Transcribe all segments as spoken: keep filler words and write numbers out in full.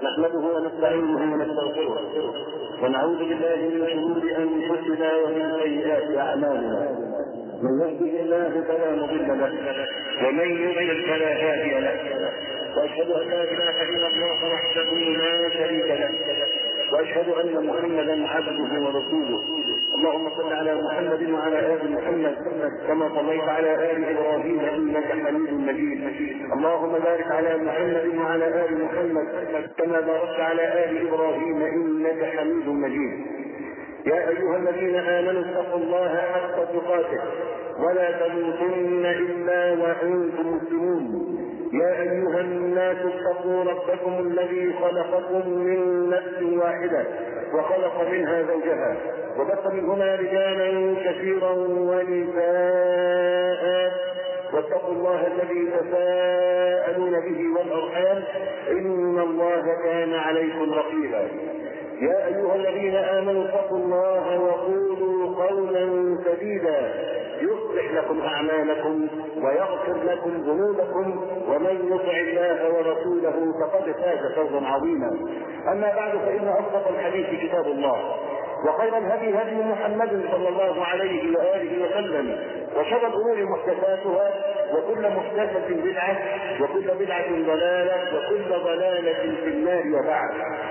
نحمده ونستعينه ونستغفره ونعوذ بالله من شرور انفسنا ومن سيئات اعمالنا. من يهده الله فلا مضل له ومن يضلل فلا هادي له، واشهد ان لا اله الا الله وحده لا شريك له، واشهد ان محمدا عبده ورسوله. اللهم صل على محمد وعلى ال محمد كما صليت على ال ابراهيم انك حميد مجيد. اللهم بارك على محمد وعلى ال محمد كما باركت على ال ابراهيم انك حميد مجيد. يا ايها الذين امنوا اتقوا الله حق تقاته ولا تموتن الا وانتم مسلمون. يا ايها الناس اتقوا ربكم الذي خلقكم من نفس واحده وخلق منها زوجها وبث منهما رجالا كثيرا ونساء، واتقوا الله الذي تساءلون به والارحام ان الله كان عليكم رقيبا. يا ايها الذين امنوا اتقوا الله وقولوا قولا سديدا يصلح لكم اعمالكم ويغفر لكم ذنوبكم، ومن يطع الله ورسوله فقد فاز فوزا عظيما. اما بعد، فان اصدق الحديث كتاب الله، وخير الهدي هدي محمد صلى الله عليه واله وسلم، وشر الامور محدثاتها، وكل محدثه بدعه، وكل بدعه ضلاله، وكل ضلاله في النار. وبعد،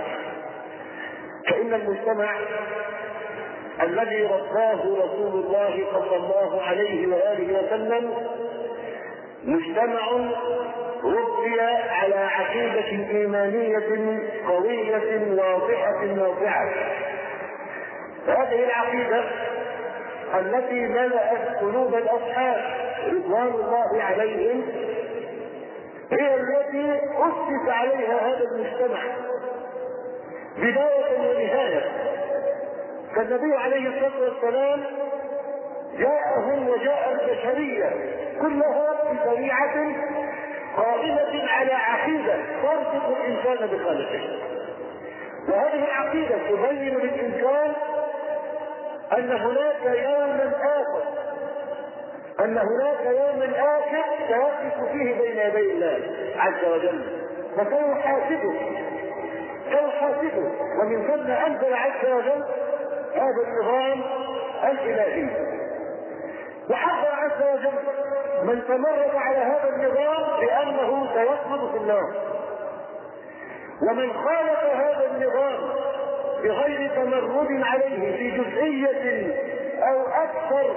فإن المجتمع الذي رباه رسول الله صلى الله عليه وآله وسلم مجتمع ربي على عقيدة إيمانية قوية واضحة نافعة. هذه العقيدة التي ملأت قلوب الأصحاب رضوان الله عليهم هي التي أسس عليها هذا المجتمع بداية ونهاية. فالنبي عليه الصلاة والسلام جاءهم وجاء البشرية كلها بشريعة قائمة على عقيدة تربط الإنسان بخالقه، وهذه العقيدة تبين للإنسان أن هناك يوما آخر أن هناك يوما آخر سيقف فيه بين يدي الله عز وجل فسيحاسبه سيحاسبه ومن ثم أنزل عز وجل هذا النظام الإلهي، وحذر عز وجل من تمرد على هذا النظام بأنه سيخلد في النار، ومن خالف هذا النظام بغير تمرد عليه في جزئية أو أكثر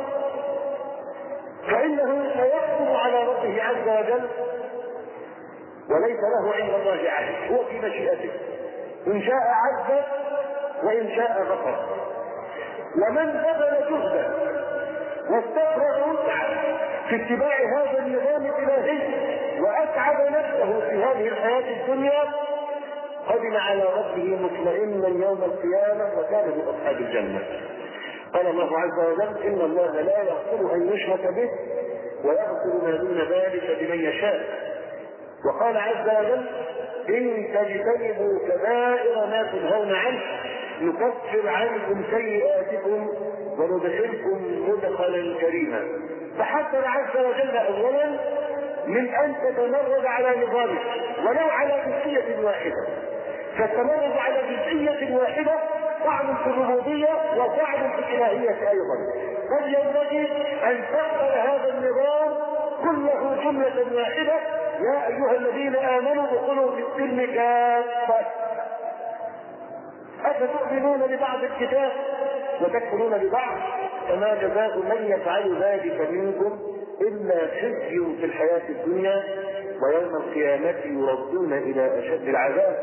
فإنه سيحكم على ربه عز وجل وليس له عند الله عهد، هو في مشيئته، إن شاء عذب وإن شاء غفر. ومن بذل جهدا واستفرغ وسعا في اتباع هذا النظام الإلهي وأتعب نفسه في هذه الحياة الدنيا قدم على ربه مطمئنا يوم القيامة وكان من أصحاب الجنة. قال الله عز وجل: إن الله لا يغفر أن يشرك به ويغفر ما دون ذلك لمن يشاء. وقال عز وجل: إن تجتنبوا كبائر ما تنهون عنه نكفر عنكم سيئاتكم وندخلكم مدخلا كريما. فحذر عز وجل أولا من أن تتمرد على نظامه ولو على جزئية واحدة، فالتمرد على جزئية واحدة طعن في الربوبية وطعن في الإلهية أيضا، بل ينبغي أن تقبل هذا النظام كله جملة واحدة: يا أيها الذين آمنوا ادخلوا في السلم كافة. أفتؤمنون ببعض الكتاب وتكفرون ببعض؟ فما جزاء من يفعل ذلك منكم إلا خزي في الحياة الدنيا ويوم القيامة يردون إلى أشد العذاب.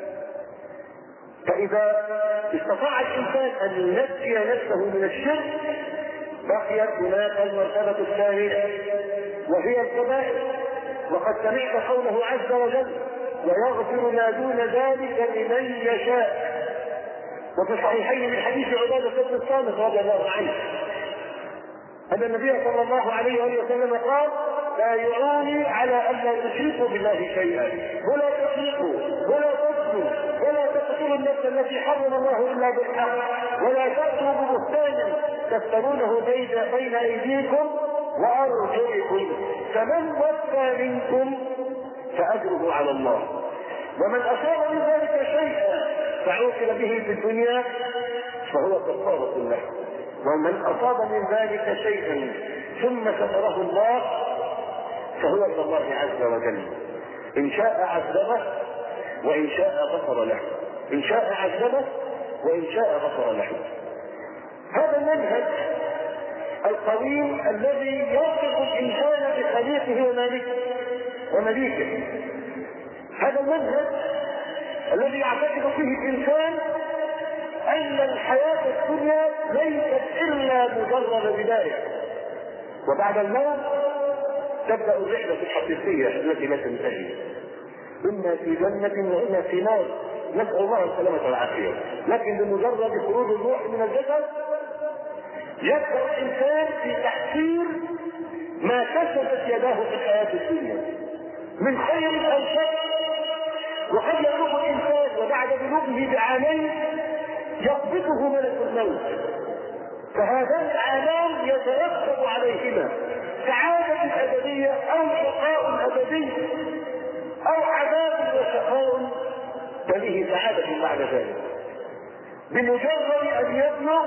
فإذا استطاع الإنسان أن ينجي نفسه من الشرك بقيت هناك المرتبة الثانية وهي الكبائر. وقد سمعت قوله عز وجل: ويغفر ما دون ذلك لمن يشاء. وفي الصحيحين من حديث عبادة بن الصامت رضي الله عنه أن النبي صلى الله عليه وسلم قال: لا يعوني على أن لا تشركوا بالله شيئا ولا تسرقوا ولا تزنوا ولا تقتلوا النفس التي حرم الله إلا بالحق ولا تأتوا ببهتان تفترونه بين أيديكم وأرجلكم، فمن وفى منكم فأجره على الله، ومن أصاب من ذلك فعوقب به في الدنيا فهو كفارة له. ومن أصاب من ذلك شيئا ثم ستره الله فهو كالله عز وجل، إن شاء عذبه وإن شاء غفر له، إن شاء عذبه وإن شاء غفر له. هذا المنهج القويم الذي يربط الإنسان بخليقه ومالكه ومليكه، هذا المنهج الذي يعتقد فيه الإنسان أن الحياة الدنيا ليست إلا مجرد بداية، وبعد الموت تبدأ الرحلة الحقيقية التي لا تنتهي، إما في جنة وإما في نار، نسأل الله السلامة والعافية. لكن بمجرد خروج الروح من الجسد يبدأ الإنسان في تحصيل ما كسبت يداه في الحياة الدنيا من خير أو شر. وقد يبلغ الإنسان وبعد بلوغه بعامين يقبضه ملك الموت، فهذان العالم يترتب عليهما سعادة أبدية أو شقاء أبدي أو عذاب وشقاء تليه سعادة بعد ذلك. بمجرد أن يبلغ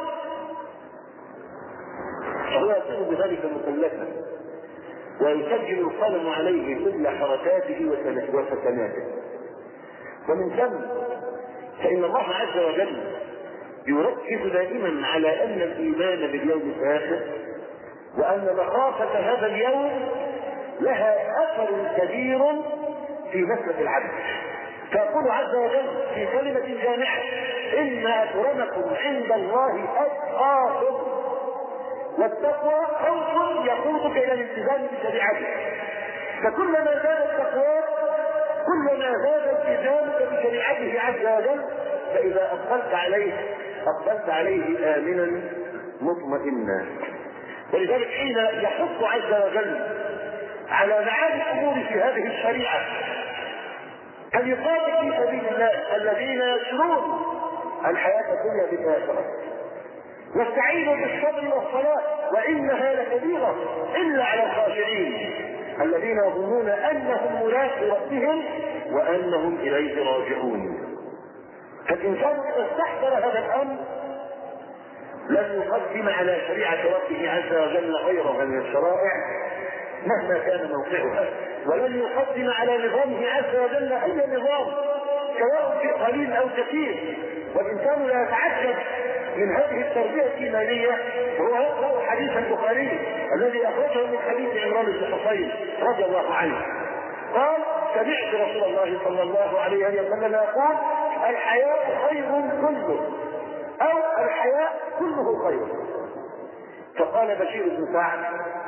فهو يكون بذلك مكلفا ويسجل القلم عليه كل حركاته وسكناته. ومن ثم فإن الله عز وجل يركز دائما على أن الإيمان باليوم الآخر وأن مخافة هذا اليوم لها أثر كبير في مسلك العبد. فيقول عز وجل في كلمة جامعة: إن أكرمكم عند الله أتقاكم. والتقوى خوف يقودك إلى الالتزام بشريعته، فكلما زاد التقوى كلما زاد التزامك بشريعته عز وجل، فإذا أقبلت عليه أقبلت عليه آمنا مطمئنا. ولذلك حين يحث عز وجل على معاني الأمور في هذه الشريعة أن يقاتل في سبيل الله الذين يشرون الحياة الدنيا بالآخرة، واستعينوا بالصبر والصلاة وإنها لكبيرة إلا على الخاشعين الذين يظنون أنهم ملاقو ربهم وأنهم إليه راجعون. فالإنسان إذا استحضر هذا الأمر لن يقدم على شريعة ربه عز وجل غيرها من الشرائع مهما كان موقعها، ولن يقدم على نظامه عز وجل أي نظام سواء في قليل أو كثير. والإنسان لا يتعجب من هذه التربية الإيمانية، وهو يقرأ حديث البخاري الذي أخرجه من حديث عمران بن حصين رضي الله عنه قال: سمعت رسول الله صلى الله عليه وسلم يقول: الحياة خير كله، أو الحياة كله خير. فقال بشير بن سعد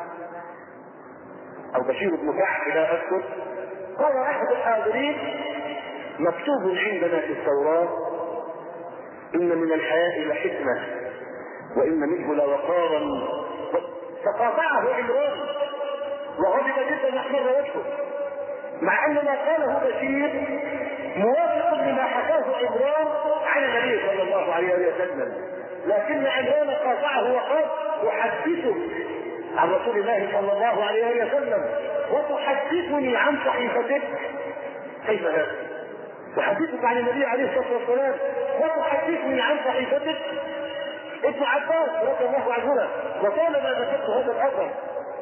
أو بشير بن سعد لا أذكر، قال أحد الحاضرين: مكتوب عندنا في التوراة إن من الحياء لحكمة وإن منه لوقارا. فقاطعه عمران وغضب جدا واحمر وجهه، مع أن ما قاله بشير موافق لما حكاه عمران عن النبي صلى الله عليه وسلم، لكن عمران قاطعه وقال: أحدثك عن رسول الله صلى الله عليه وسلم وتحدثني عن صحيفتك؟ كيف هذا؟ تحدثك عن النبي عليه الصلاة والسلام وتحدثني عن صحيفتك؟ ابن عباس رضي الله عنهما وطالما ذكرت هذا الأثر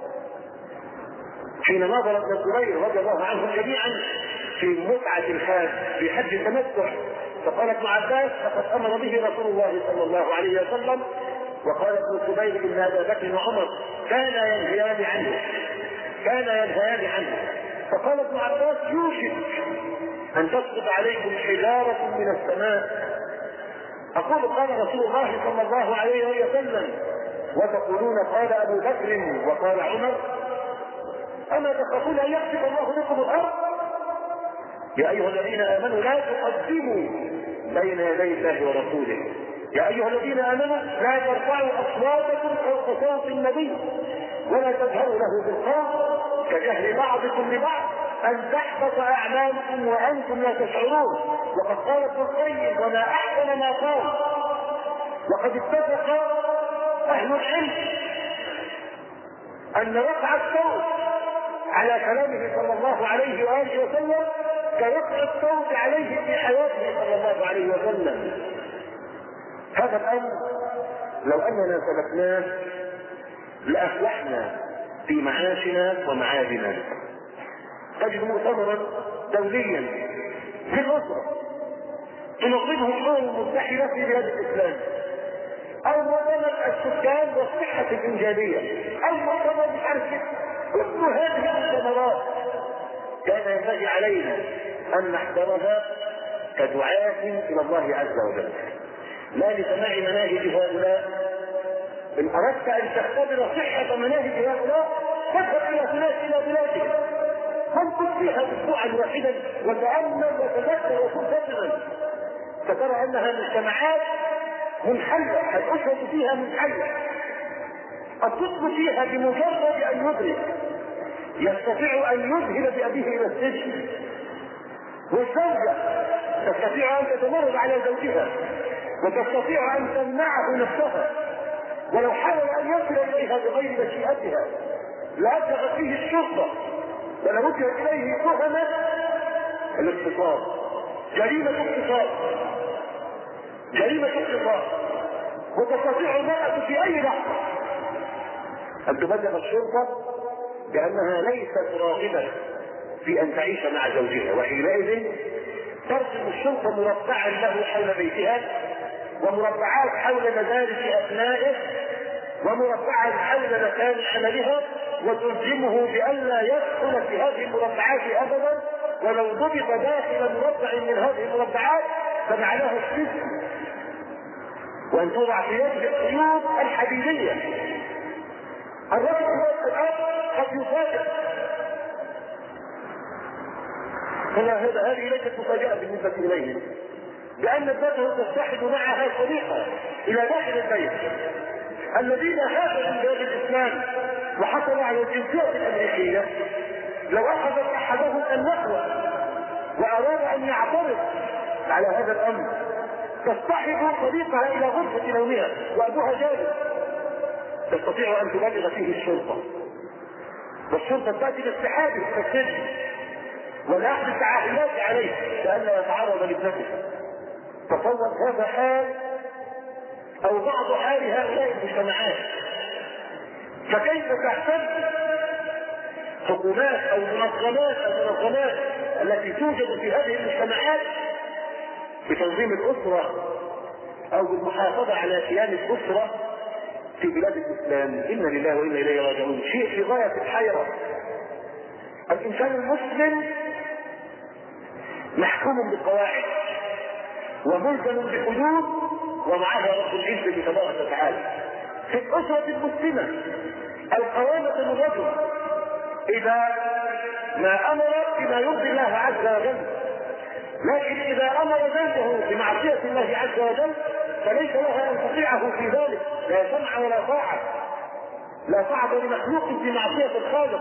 حين نظر ابن الزبير رضي الله عنهم جميعا في متعة الحاج في حج التمتع، فقال ابن عباس: لقد أمر به رسول الله صلى الله عليه وسلم. وقال ابن الزبير: إن أبا بكر وعمر كانا ينهيان عنه كانا ينهيان عنه فقال ابن عباس: يوشك أن تسقط عليكم حجارة من السماء. أقول: قال رسول الله صلى الله عليه وسلم، وتقولون قال أبو بكر وقال عمر. أما تخافون أن يخسف الله بكم الأرض؟ يا أيها الذين آمنوا لا تقدموا بين يدي الله ورسوله. يا أيها الذين آمنوا لا ترفعوا أصواتكم فوق صوت النبي ولا تجهروا له بالقول كجهل بعضكم لبعض أن تحبط أعمالكم وأنتم لا تشعرون. وقد قال ابن القيم: وما أحسن ما قال. وقد اتفق أهل العلم أن رفع الصوت على كلامه صلى الله عليه وآله وسلم كوقع الصوت عليه في حياته صلى الله عليه وسلم. هذا الامر لو اننا سلكناه لافلحنا في معاشنا ومعادنا. تجد مؤتمرا دوليا للاسره تنظمه الامم المتحده في بلاد الاسلام، او مؤتمر السكان والصحه الانجابيه، او مؤتمر مش عارف كل هذه المؤتمرات كان ينبغي علينا ان نحضرها كدعاة الى الله عز وجل، لا لسماع مناهج هؤلاء. ان اردت ان تختبر صحه مناهج هؤلاء فاذهب الى هناك الى بلادهم، فانقذ فيها اسبوعا واحدا وتامل وتذكر وتنتظر، فترى انها مجتمعات منحله، الاسره فيها منحله، الطفل فيها بمجرد ان يدرك يستطيع ان يذهب بابيه الى السجن، والزوجه تستطيع ان تتمرد على زوجها وتستطيع ان تمنعه نفسها، ولو حاول ان يصل اليها بغير مشيئتها لابلغت فيه الشرطه ولوجه اليه تهمه الاغتصاب، جريمه اغتصاب، جريمه اغتصاب، وتستطيع المراه في اي لحظه ان تبلغ الشرطه بانها ليست راغبه في ان تعيش مع زوجها، وحينئذ ترسم الشرطه مربعا له حول بيتها، ومربعات حول مدارس ابنائه، ومربعا حول مكان عملها، وتلزمه بألا يدخل في هذه المربعات ابدا، ولو ضبط داخل مربع من هذه المربعات فمعناه السجن، وان توضع في يده القيود الحديديه. الرجل الاب قد يفاجئ، هذه ليست مفاجاه بالنسبه اليهم، لان ابنته تصطحب معها صديقها الى داخل البيت. الذين هاجروا من بلاد الاسلام وحصلوا على الجنسيه الامريكيه لو اخذت احدهم النخوه واراد ان يعترض على هذا الامر تصطحب صديقها الى غرفه نومها وابوها جالس، تستطيع ان تبلغ فيه الشرطه، والشرطه تاتي باستحابه الى السجن والاخذ التعهدات عليه لئلا يتعرض لابنته. تصور هذا حال او بعض حال هؤلاء المجتمعات، فكيف تعتد حكومات او منظمات المنظمات التي توجد في هذه المجتمعات بتنظيم الاسره او بالمحافظه على كيان الاسره في بلاد الاسلام. انا لله وانا اليه راجعون. شيء في غايه الحيره. الانسان المسلم محكوم بقواعد وملزم بحدود وضعها رب العزه تبارك وتعالى. في الاسره المسلمه القوامه للرجل اذا ما امر بما يرضي الله عز وجل، لكن اذا امر زوجه بمعصيه الله عز وجل فليس لها ان تطيعه في ذلك، لا سمع ولا طاعه، لا طاعه لمخلوق في معصيه الخالق.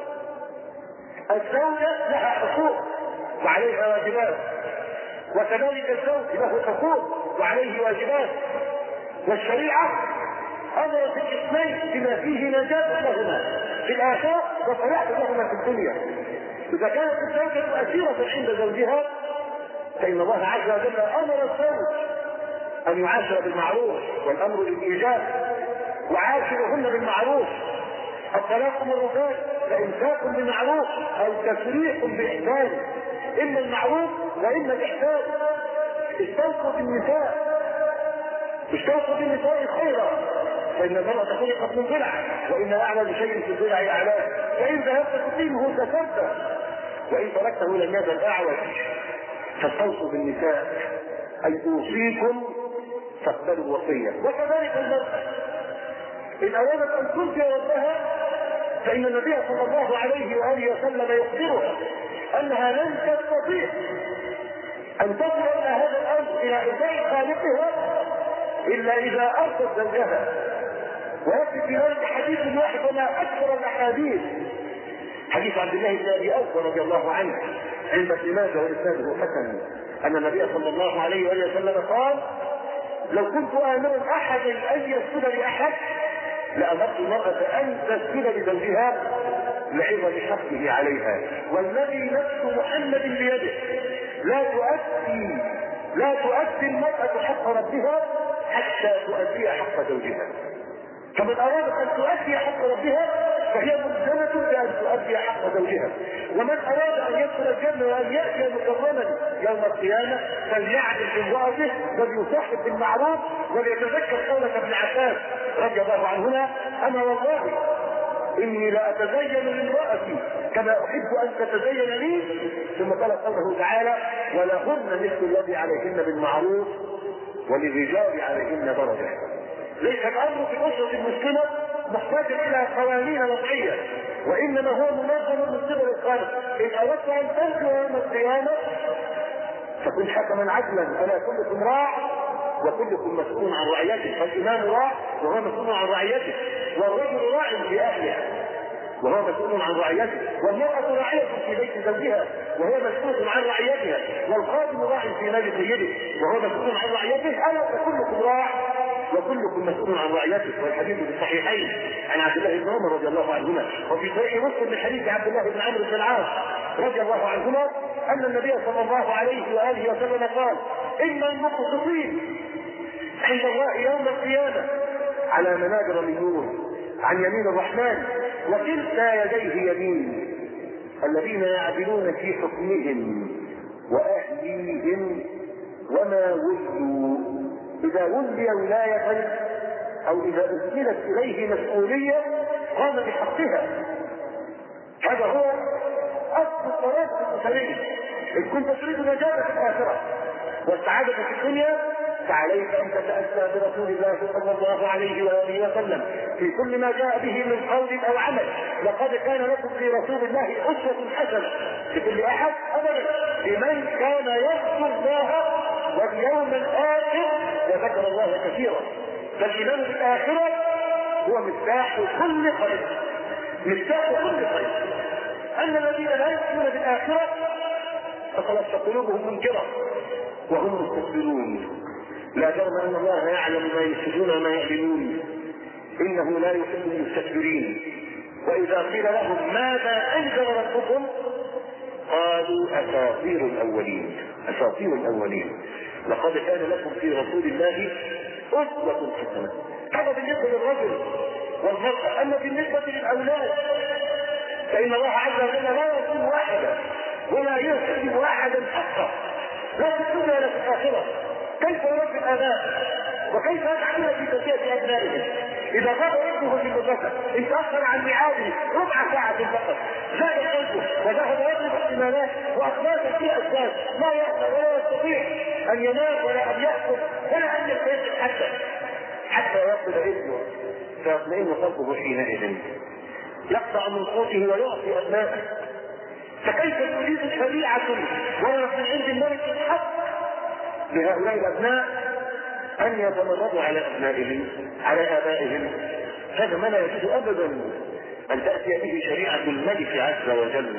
الزوجه لها حقوق وعليها واجبات، وكذلك الزوج له حقوق وعليه واجبات، والشريعه امرت الاثنين بما فيه نجاه لهما في الاخره وصلاح لهما في الدنيا. اذا كانت الزوجه اسيره عند زوجها فان الله عز وجل امر الزوج ان يعاشر بالمعروف والامر بالايجاب، وعاشرهن بالمعروف. الطلاق مرتان، فامساك بمعروف او تسريح باحسان، اما المعروف واما الاحسان. استوصوا بالنساء، استوصوا بالنساء خيرا، فان المراه خلقت من ضلع وان اعلى شيء في الضلع اعلاه، فان ذهبت تقيمه كسرته وان تركته لم يزل اعوج. فاستوصوا بالنساء اي اوصيكم فاقبلوا الوصيه. وكذلك المراه ان ارادت ان ترضي ربها فان النبي صلى الله عليه واله وسلم يخبرها انها لن تستطيع ان تصل الى هذا الامر الى ارضاء خالقها الا اذا ارضت زوجها. ويكفي في ذلك حديث واحد وما اكثر الاحاديث، حديث عبد الله بن ابي اوفى رضي الله عنه عند ابن ماجه واسناده حسن، ان النبي صلى الله عليه واله وسلم قال: لو كنت امرا احدا ان يسجد لاحد لامرت المراه ان تسجد لزوجها لعظم حقه عليها. والذي نفس محمد بيده لا تؤدي لا تؤدي المرأة حق ربها حتى تؤدي حق زوجها. فمن ارادت ان تؤدي حق ربها فهي ملزمة بان تؤدي حق زوجها. ومن اراد ان يدخل الجنة وان ياتي مكرما يوم القيامة فليعدل بامرأته وليصاحب بالمعروف وليتذكر قولة ابن عباس رضي الله عنهما: انا والله اني لاتزين لامرأتي كما احب ان تتزين لي. ثم قال قوله تعالى: ولهن مثل الذي عليهن بالمعروف وللرجال عليهن درجة. ليس الامر في الاسرة المسلمة محتاج الى قوانين وضعية، وانما هو منظم من قبل الخالق. ان اردت ان تنجو يوم القيامة فكن حكما عدلا، فلا كلكم راع وكلكم مسؤول عن رعيته. فالامام راع وهو مسؤول عن رعيته، والرجل راع في اهلها وهو مسؤول عن رعيته، والمرأة راعية في بيت زوجها وهي مسؤول عن رعيتها، والخادم راع في مال سيده وهو مسؤول عن رعيته. الا فكلكم راع وكلكم مسؤول عن رعيته. والحديث في الصحيحين عن عبد الله بن عمر رضي الله عنهما، وفي صحيح مسلم من حديث عبد الله بن عمرو بن العاص رضي الله عنهما ان النبي صلى الله عليه واله وسلم قال: ان المقسطين عند الله يوم القيامة على منابر من نور عن يمين الرحمن وكلتا يديه يمين، الذين يعدلون في حكمهم واهليهم وما ولوا. اذا ولي ولاية او اذا ارسلت اليه مسؤولية قام بحقها. هذا هو اصل الطريق الاسري. ان كنت تريد نجاة في الاخرة والسعادة في الدنيا فعليك ان تتأسى برسول الله صلى الله عليه واله وسلم في كل ما جاء به من قول او عمل. لقد كان لكم في رسول الله اسوة حسنة لكل احد ابدا لمن كان يرجو الله واليوم الاخر وذكر الله كثيرا. فالايمان بالاخرة هو مفتاح كل خير، مفتاح كل خير. ان الذين لا يؤمنون بالاخرة فخلصت قلوبهم منكرة وهم مستكبرون. لا جرم ان الله يعلم ما يفسدون وما يعلمون، انه لا يحب المستكبرين. واذا قيل لهم ماذا انزل ربكم قالوا اساطير الاولين. اساطير الاولين. لقد كان لكم في رسول الله اسوة حسنة. هذا بالنسبة للرجل والمرأة. اما بالنسبة للاولاد فان الله عز وجل لا يظلم احدا ولا يحسب احدا حقه، لا في الدنيا ولا في الاخرة. كيف يربي الاباء وكيف يفعلون في تربية ابنائهم؟ اذا غاب ابنه في المدرسة ان تاخر عن ميعاده ربع ساعة فقط زاد قلبه وذهب يضرب احتمالات واخلاقه في اسباب لا يقدر ولا يستطيع ان ينام ولا ان ياكل ولا ان يستيقظ حتى حتى يصل ابنه فيطمئن قلبه حينئذ، يقطع من قوته ويعطي ابنائه. فكيف تريد شريعة ورد من عند الملك الحق لهؤلاء الابناء ان يتمردوا على ابنائهم على ابائهم؟ هذا ما لا يجوز ابدا ان تاتي به شريعه الملك عز وجل.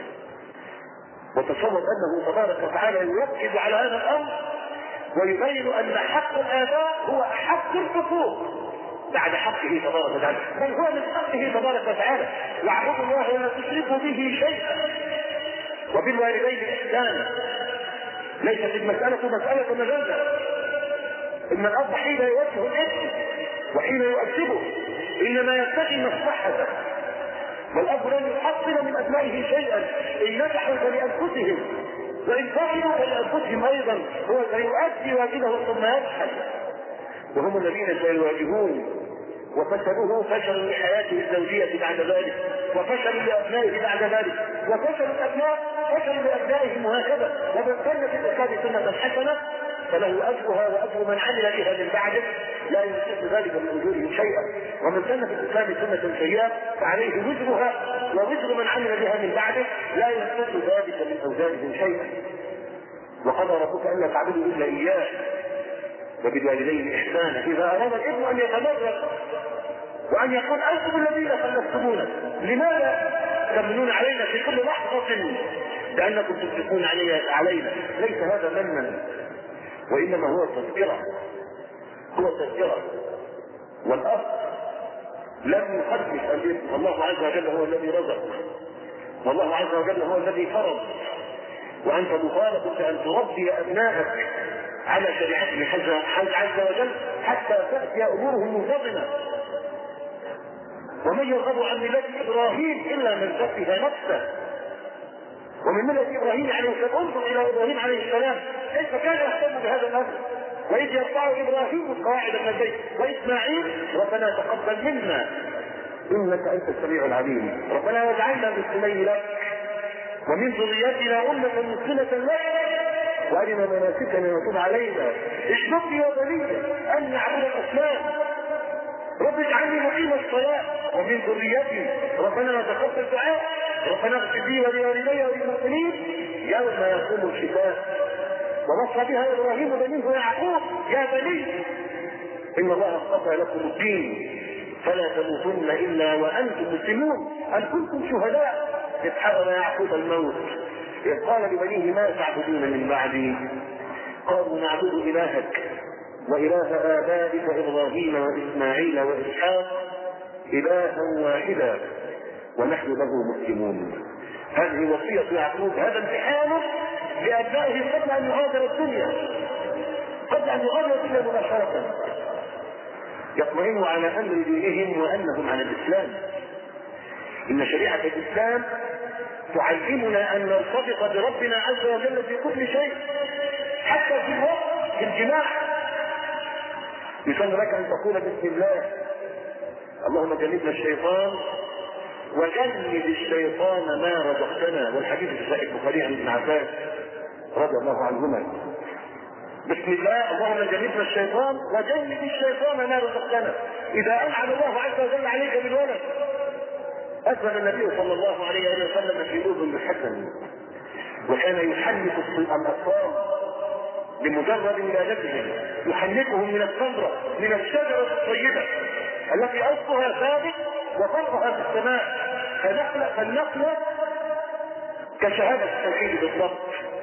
وتصور انه تبارك وتعالى يركز على هذا الامر ويبين ان حق الاباء هو احق الحقوق بعد حقه تبارك وتعالى، بل هو من حقه تبارك وتعالى: واعبدوا الله ولا تشركوا به شيئا وبالوالدين احسانا. ليست المسألة مسألة مجازة. ان الاب حين يوجه الابن وحين يؤدبه انما يتقي مصلحته، والاب لن يحصل من ابنائه شيئا. ان نجحوا فلانفسهم وان فعلوا فلانفسهم ايضا. هو سيؤدي واجبه ثم يفشل، وهم الذين سيواجهون وفشلوه فشل لحياته الزوجية بعد ذلك، وفشل لأبنائه بعد ذلك، وفشل الأبناء فشل لأبنائهم وهكذا. ومن كان في الإسلام سنة حسنة فله أجرها وأجر من عمل بها من بعده لا ينقص ذلك من أجورهم شيئا، ومن كان في الإسلام سنة سيئة فعليه وزرها ووزر من عمل بها من بعده لا ينقص ذلك من أوزارهم شيئا. وقضى ربك ألا تعبدوا إلا إياه وبالوالدين إحسانا. إذا أراد الابن أن يتمرد وأن يقول أنتم الذين خلفتمونا لماذا تمنون علينا في كل لحظة بأنكم تشركون علينا؟ ليس هذا منا، وإنما هو تذكرة، هو تذكرة. والأب لم يقدس الاسم. الله عز وجل هو الذي رزق، والله عز وجل هو الذي فرض، وانت مطالب بان تربي ابنائك على شريعته عز وجل حتى تاتي امورهم منتظمه. ومن يرغب عن ملة ابراهيم الا من سفه نفسه. ومن ملة ابراهيم عليه السلام، انظر الى ابراهيم عليه السلام كيف كان يهتم بهذا الامر. واذ يرفع ابراهيم القواعد من البيت واسماعيل ربنا تقبل منا انك انت السميع العليم. ربنا واجعلنا مسلمين لك ومن ذريتنا امه مسلمه لك وارنا مناسكنا وتب علينا. اشهد لي وبني ان نعبد الاصنام. رب اجعلني مقيم الصلاه ومن ذريتي ربنا تقبل دعاء. ربنا اغفر لي ولوالدي وللمؤمنين يوم يقوم الحساب. ووصى بها ابراهيم بنيه ويعقوب يا بني ان الله اصطفى لكم الدين فلا تموتن الا وانتم مسلمون. هل كنتم شهداء اذ حضر يعقوب الموت اذ قال لبنيه ما تعبدون من بعدي قالوا نعبد الهك واله ابائك ابراهيم واسماعيل واسحاق الها واحدا ونحن له مسلمون. هذه وصيه يعقوب، هذا امتحانه لابنائه قبل ان يغادر الدنيا، قبل ان يغادر الدنيا مباشره، يطمئنوا على امر دينهم وانهم على الاسلام. ان شريعه الاسلام تعلمنا ان نرتبط بربنا عز وجل في كل شيء، حتى في الوقت في الجماع. يسن لك ان تقول بسم الله اللهم جنبنا الشيطان وجنب الشيطان ما رزقتنا، والحديث في صحيح البخاري عن ابن عباس رضي الله عنهما. بسم الله اللهم جنبنا الشيطان وجنب الشيطان ما رزقتنا. اذا انعم الله عز وجل عليك بالولد اذن النبي صلى الله عليه وسلم في اذن الحسن وكان يحنك الاطفال بمجرد ولادتهم، يحنكهم من الثمره من الشجره الطيبه التي اصلها ثابت وفرعها في السماء، فالنقله كشهاده التوحيد بالضبط.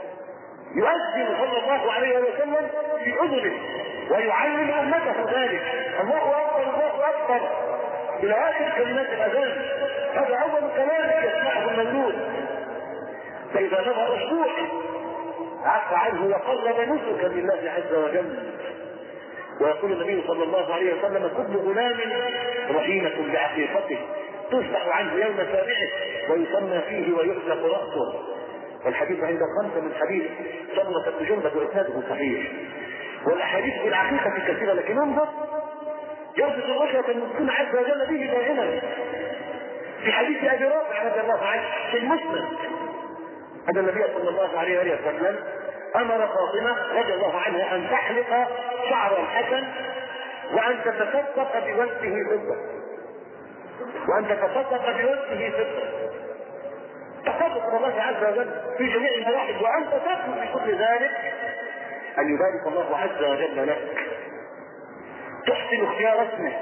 يؤذن صلى الله عليه وسلم في اذنه ويعلم امته ذلك، الله اكبر الله اكبر الى اخر كلمات الاذان. هذا اول كلام يسمعه المولود. فاذا نظر اسبوع عفى عنه وقرب نسكا لله عز وجل. ويقول النبي صلى الله عليه وسلم كل غلام رهينة بعقيقته تذبح عنه يوم سابعه ويسمى فيه ويحلق راسه. والحديث عند خمسه من حديث سمرة بن جندب واسناده صحيح. والاحاديث في العقيقه كثيره، لكن انظر يربط الرشوه المسلم عز وجل به دائما. في حديث ابي رافع رضي الله عنه في المسند ان النبي صلى الله عليه وسلم امر فاطمه رضي الله عنها ان تحلق شعر الحسن وان تتصدق بوجهه فضه، وان تتصدق بوجهه فضه. تصدق الله عز وجل في جميع المواحد، وانت تطلب بكل ذلك ان يبارك الله عز وجل لك. تحسن اختيار اسمه،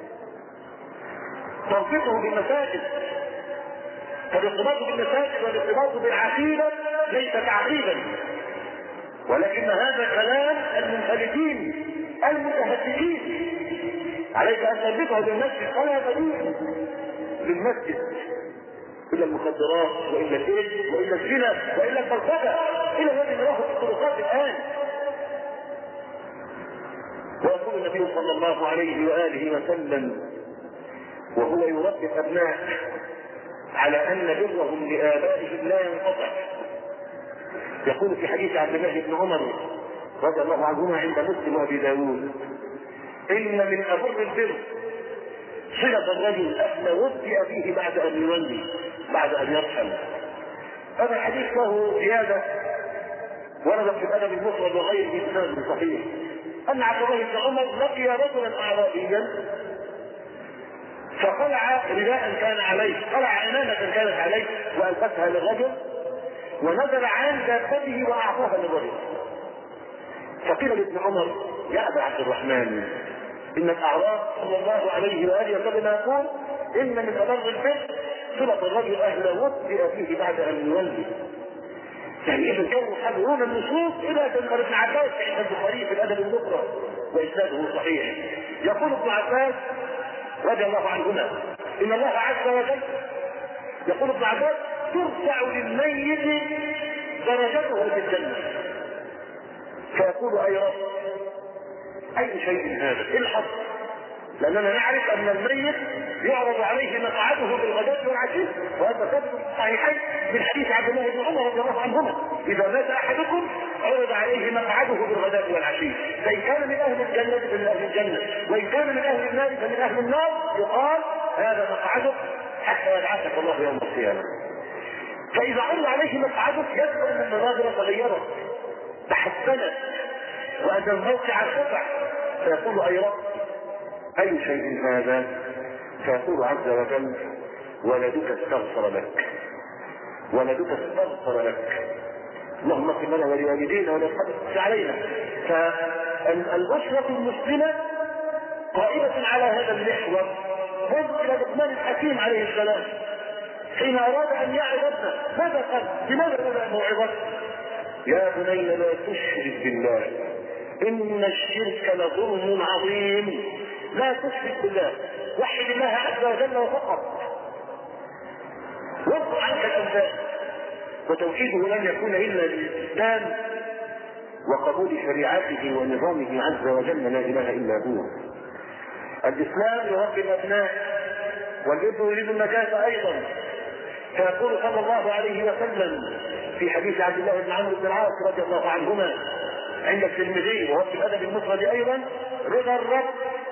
توفيقه بالمساجد. فالارتباط بالمساجد والارتباط بالعقيده ليس تعقيدا، ولكن هذا كلام المنفلتين المتهددين. عليك ان تربطه بالمسجد ولا بديل للمسجد الى المخدرات والى الإثم والى الزنا والى الفلسفه الى الذي نراه في الطرقات الان. ويقول النبي صلى الله عليه واله وسلم وهو يربي الابناء على ان برهم لابائهم لا ينقطع. يقول في حديث عبد الله بن عمر رضي الله عنهما عند مسلم وابي داود ان من ابر البر صلة الرجل اهل ود ابيه بعد ان يولي بعد ان يرحل. هذا الحديث له زياده وردت في الادب المفرد وغيره بسند صحيح ان عبد الله بن عمر لقي رجلا اعرابيا فخلع رداء كان عليه، خلع عمامه كانت عليه والبسها للرجل ونزل عن دابته واعطاها للرجل. فقيل لابن عمر يا ابا عبد الرحمن ان الاعراب صلى الله عليه واله وسلم يقول ان من ابر البر صلة الرجل اهل ود ابيه بعد ان يولي. يعني اذا كانوا يحملون النصوص الى ذكر ابن عباس عند البخاري في الادب المفرد واسناده صحيح. يقول ابن عباس رضي الله عنهما ان الله عز وجل يقول ابن عباس ترفع للميت درجته في الجنه، فيقول اي رب اي شيء هذا؟ ايه الحظ؟ لاننا نعرف ان الميت يعرض عليه مقعده بالغداة والعشي، وهذا ثابت في الصحيحين من حديث عبد الله بن عمر رضي الله عنهما اذا مات احدكم عرض عليه مقعده بالغداة والعشي، فان كان من اهل الجنه فمن اهل الجنه، وان كان من اهل النار فمن اهل النار، يقال هذا مقعدك حتى يبعثك الله يوم القيامه. فاذا عرض عليه مقعدك يبدو ان المناظر تغيرت تحسنت وان الموقع ارتفع، فيقول اي رب اي شيء هذا؟ فيقول عز وجل ولدك استغفر لك، ولدك استغفر لك، اللهم اغفر لنا ولوالدينا ولا تحدث علينا. فالاسره المسلمه قائمه على هذا المحور منذ الى لقمان الحكيم عليه السلام حين اراد ان يعظ ابنه ماذا قال؟ لماذا بدا موعظته؟ يا بني لا تشرك بالله ان الشرك لظلم عظيم، لا تشرك بالله، وحد الله عز وجل وفقط، وارفع عنك الانسان. وتوحيده لن يكون الا بالاسلام وقبول شريعته ونظامه عز وجل، لا اله الا هو. الاسلام يربي الابناء والابن يريد النجاة ايضا، فيقول صلى الله عليه وسلم في حديث عبد الله بن عمرو بن العاص رضي الله عنهما عند الترمذي وهو في الادب المفرد ايضا: رضا الرب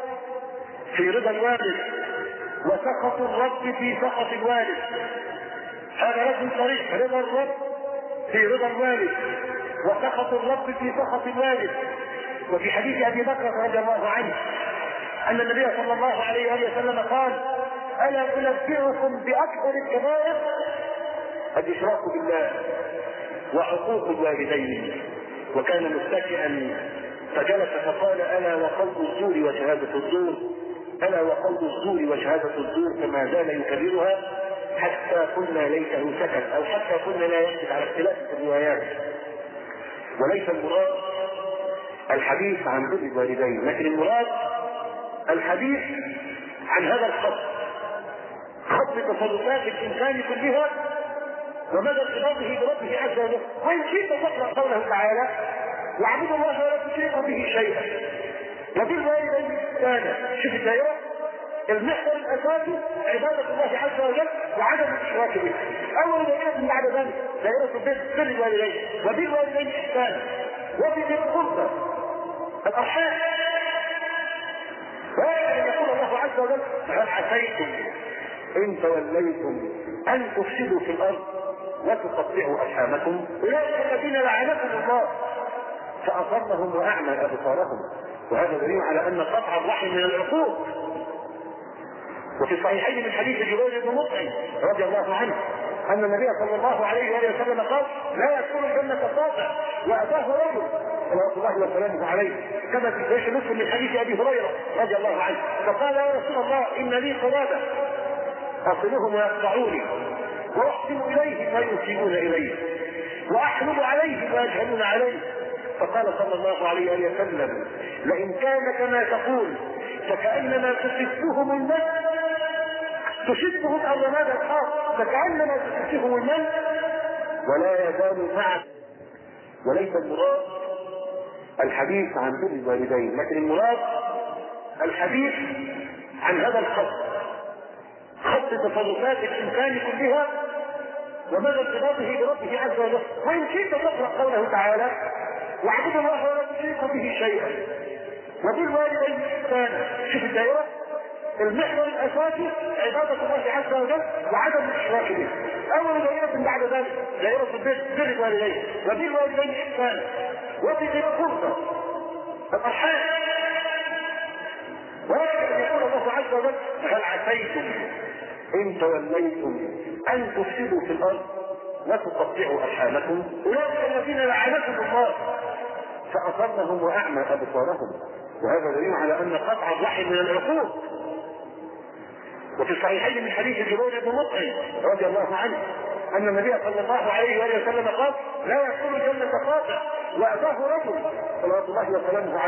في رضا الوالد وسخط الرب في سخط الوالد. هذا رجل صريح، رضا الرب في رضا الوالد وسخط الرب في سخط الوالد. وفي حديث ابي بكر رضي الله عنه ان النبي صلى الله عليه وسلم قال: الا انبئكم باكبر الكبائر؟ الاشراك بالله وعقوق الوالدين. وكان متكئا فجلس فقال: الا وقول الزور وشهاده الزور، الا وقول الزور وشهاده الزور، فما زال يكررها حتى قلنا ليته سكت، او حتى قلنا لا يسكت، على اختلاف الروايات. وليس المراد الحديث عن بر الوالدين، لكن المراد الحديث عن هذا الخط، خط تصرفات الانسان كلها ومدى ارتباطه بربه عز وجل. وان شئت تقرا قوله تعالى: واعبدوا الله ولا تشركوا به شيئا وبالوالدين احسانا. شوف الدائره، المحور الاساسي عباده الله عز وجل وعدم الاشراك به. اول دائره بعد ذلك دائره البر بالوالدين وبالوالدين احسانا وبذي القربى الارحام. وهذا يقول الله عز وجل: هل عسيتم ان توليتم ان تفسدوا في الارض وتقطعوا ارحامكم؟ اولئك الذين لعنهم الله فاصمهم واعمى ابصارهم. وهذا دليل على ان قطع الرحم من العقوق. وفي الصحيحين من حديث جبير بن مطعم رضي الله عنه ان النبي صلى الله عليه وسلم قال: لا يدخل الجنه قاطع واتاه رجل صلوات الله وسلامه عليه، كما في صحيح مسلم من حديث ابي هريره رضي الله عنه، فقال: يا رسول الله ان لي قرابه اصلهم ويقطعوني واحسن اليهم ويسيئون الي واحلم عليهم ويجهلون علي. فقال صلى الله عليه وسلم: لئن كان كما تقول فكأنما تشبههم المن تشبههم او ماذا الخاص فكأنما تشبههم المن ولا يزال معك. وليس المراد الحديث عن بر الوالدين، لكن المراد الحديث عن هذا الخط، خط تصرفات الانسان كلها ومدى ارتباطه بربه عز وجل. وان شئت تقرا قوله تعالى: واعبدوا الله ولا تشركوا به شيئا وبالوالدين احسانا. شوف الدائره، المحور الاساسي عباده الله عز وجل وعدم الاشراك به. اول دائره بعد ذلك دائره البر بالوالدين وبالوالدين احسانا وبذي القربى الارحام. وهكذا يقول الله عز وجل: هل عسيتم ان توليتم ان تفسدوا في الارض وتقطعوا ارحامكم؟ اولئك الذين لعنهم الله فاصمهم واعمى ابصارهم. وهذا دليل على ان قطع الرحم من العقوق. وفي الصحيحين من حديث جبير بن مطعم رضي الله عنه ان النبي صلى الله عليه وسلم قال: لا يدخل الجنه قاطع واتاه رجل صلوات الله وسلامه عليه،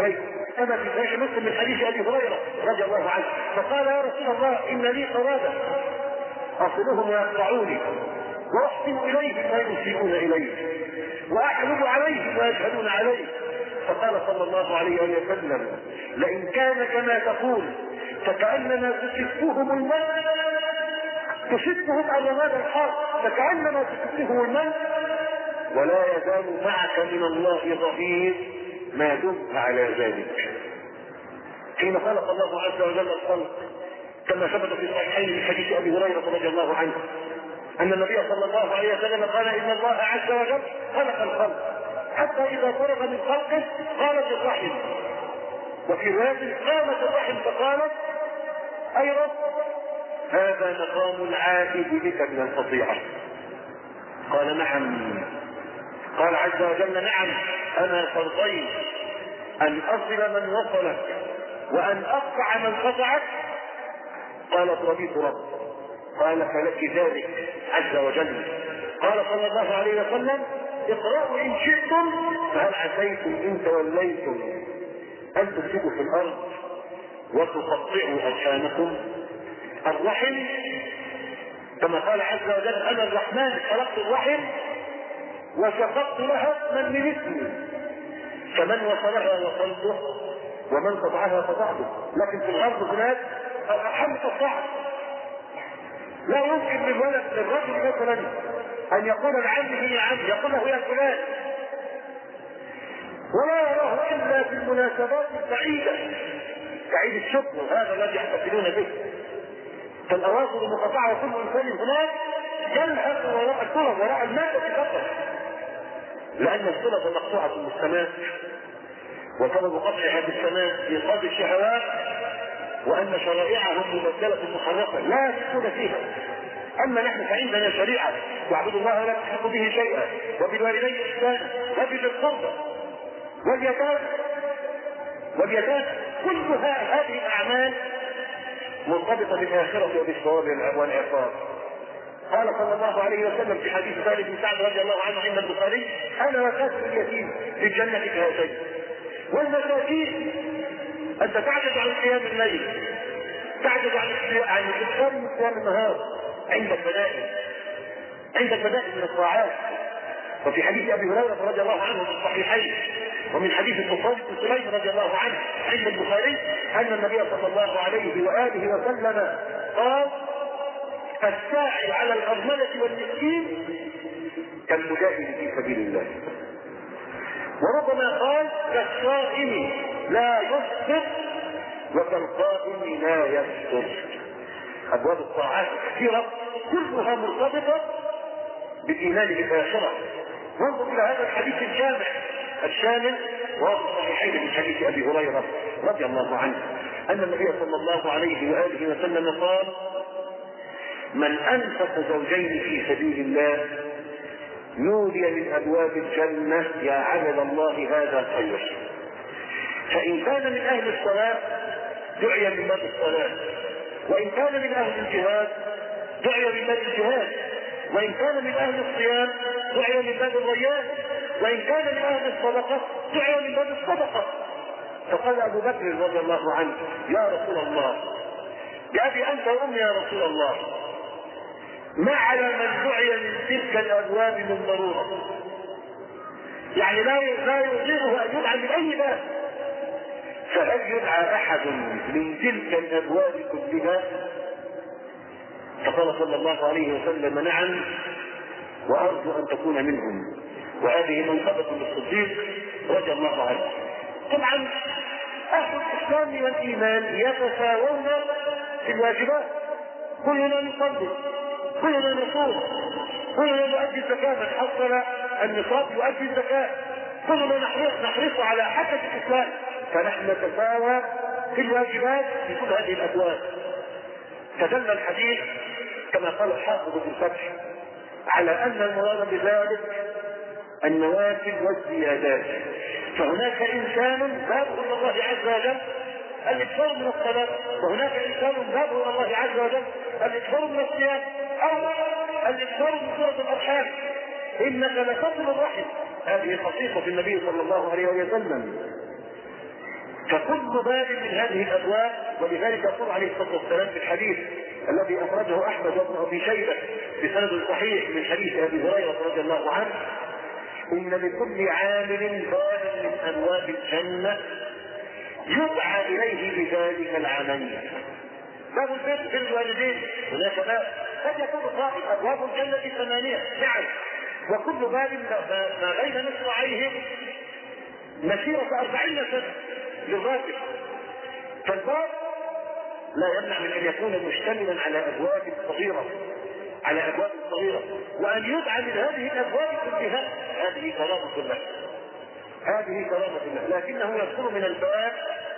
كما في صحيح مسلم من حديث ابي هريره رضي الله عنه، فقال يا رسول الله ان لي قرابه اصلهم ويقطعوني واحسن اليهم ويسيئون الي واحلب عليهم ويشهدون علي. فقال صلى الله عليه وسلم لئن كان كما تقول فكأنما تشفهم الماء تشفهم على مدى الحرب فكأنما تشفهم الماء ولا يزال معك من الله ظهير ما دمت على ذلك. حين خلق الله عز وجل الخلق كما ثبت في الصحيحين من حديث ابي هريره رضي الله عنه ان النبي صلى الله عليه وسلم قال ان الله عز وجل خلق الخلق حتى اذا فرغ من خلقه قالت الرحم، وفي روايه قامت الرحم فقالت اي رب هذا مقام العائد بك من القطيعه. قال نعم. قال عز وجل نعم انا ترضين ان اصل من وصلك وان اقطع من قطعك؟ قالت رضيت رب. قال فلك ذلك عز وجل. قال صلى الله عليه وسلم اقرأوا ان شئتم فهل عسيتم ان توليتم ان تفسدوا في الارض وتقطعوا ارحامكم. الرحم كما قال عز وجل انا الرحمن خلقت الرحم وشققت لها من من اسمي فمن وصلها وصلته ومن قطعها قطعته. لكن في الارض هناك الارحام تقطعها. لا يمكن للولد للرجل مثلا ان يقول لعمه يا عم يقول له يا فلان، ولا يراه الا في المناسبات السعيده كعيد الشكر هذا الذي يحتفلون به. فالاواصر المقطعه وكل انسان هناك يلهث وراء الصلب وراء الماده فقط، لان الصلب مقطوعه بالسماء وسبب قطعها بالسماء ايقاظ الشهوات وان شرائعهم مبدله محرفه لا يشكون فيها. اما نحن فعندنا شريعه يعبد الله ولا تشرك به شيئا وبالوالدين احسانا وبذي القربى واليتامى واليتامى كلها هذه الاعمال مرتبطه بالاخره وبالثواب والعقاب. قال صلى الله عليه وسلم في حديث سالم بن سعد رضي الله عنه عند البخاري انا وكاتب اليتيم في الجنه كهاتين. والمساكين انت تعجز عن قيام الليل، تعجز عن عن الاكثار من قيام النهار عند البدائل عند البدائل من الطاعات. وفي حديث ابي هريره رضي الله عنه في الصحيحين ومن حديث الصفوان بن سليم رضي الله عنه عند البخاري ان النبي صلى الله عليه واله وسلم قال الساعي على الارمله والمسكين كالمجاهد في سبيل الله. وربما قال كالصائم لا يفطر وكالقائم لا يفطر. ابواب الطاعات كثيره كلها مرتبطه بالايمان بالاخره. وانظر الى هذا الحديث الجامع الشامل وهو الصحيحين من حديث ابي هريره رضي الله عنه ان النبي صلى الله عليه واله وسلم قال من انفق زوجين في سبيل الله نودي من ابواب الجنه يا عبد الله هذا خير. فان كان من اهل الصلاه دعي من باب الصلاه، وان كان من اهل الجهاد دعي من باب الجهاد، وان كان من اهل الصيام دعي من باب الريان، وان كان من اهل الصدقه دعي من باب الصدقه. فقال ابو بكر رضي الله عنه يا رسول الله بأبي انت وامي يا رسول الله ما على من دعي من تلك الابواب من ضروره، يعني لا لا يضيره ان يدعى من اي باب، فهل يدعى احد من تلك الابواب كلها؟ فقال صلى الله عليه وسلم نعم وارجو ان تكون منهم. وهذه منقبه للصديق رضي الله عنه. طبعا اهل الاسلام والايمان يتساوون في الواجبات، كلنا نصلي كلنا نصوم كلنا نؤدي الزكاه، من حصل النصاب يؤدي الزكاه، كلنا نحرص على حسب الاسلام، فنحن نتساوى في الواجبات في كل هذه الابواب. فدل الحديث كما قال الحافظ في الفتح على ان المراد بذلك النوافل والزيادات. فهناك انسان بابه الى الله عز وجل الاكثار من الصلاه، وهناك انسان بابه الى الله عز وجل الاكثار من الصيام او الاكثار من صله الارحام. انك لتصل الرحم، هذه خصيصه النبي صلى الله عليه وسلم. فكل باب من هذه الابواب، ولذلك يقول عليه الصلاه والسلام في الحديث الذي اخرجه احمد وابن ابي شيبه بسند صحيح من حديث ابي هريره رضي الله عنه: ان لكل عامل بابا من ابواب الجنه يدعى اليه بذلك العمل. باب البر بالوالدين هناك باب قد يكون قائل ابواب الجنه ثمانيه، نعم، وكل باب ما بين مصراعيهم مسيره اربعين سنه للراكب. فالباب لا يمنع من ان يكون مشتملا على ابواب صغيره على ابواب صغيره وان يدعى من هذه الابواب كلها. هذه كرامه الله، هذه كرامه الله، لكنه يدخل من الباب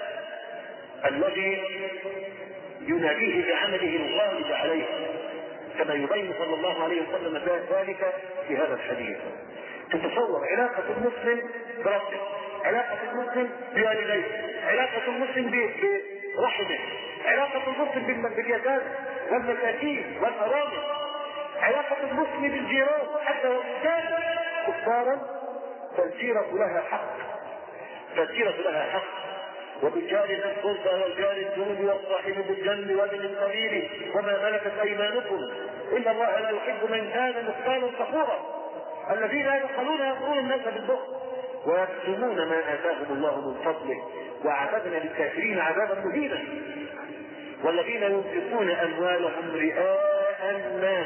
الذي يناديه بعمله الغالب عليه، كما يبين صلى الله عليه وسلم ذلك في هذا الحديث. تتصور علاقه المسلم بربه، علاقه المسلم بوالديه، علاقه المسلم برحمه، علاقه المسلم باليتامى والمساكين والارامل، علاقه المسلم بالجيران حتى وان كانوا كفارا، فالجيره لها حق، فالجيره لها حق. وبالجار القربى والجار الجنوب والصاحب بالجنب وابن القليل وما ملكت ايمانكم ان الله لا يحب من كان مختالا فخورا، الذين يدخلون يامرون الناس بالبخل ويكتمون ما اتاهم الله من فضله واعتدنا للكافرين عذابا مهينا. والذين ينفقون اموالهم رئاء الناس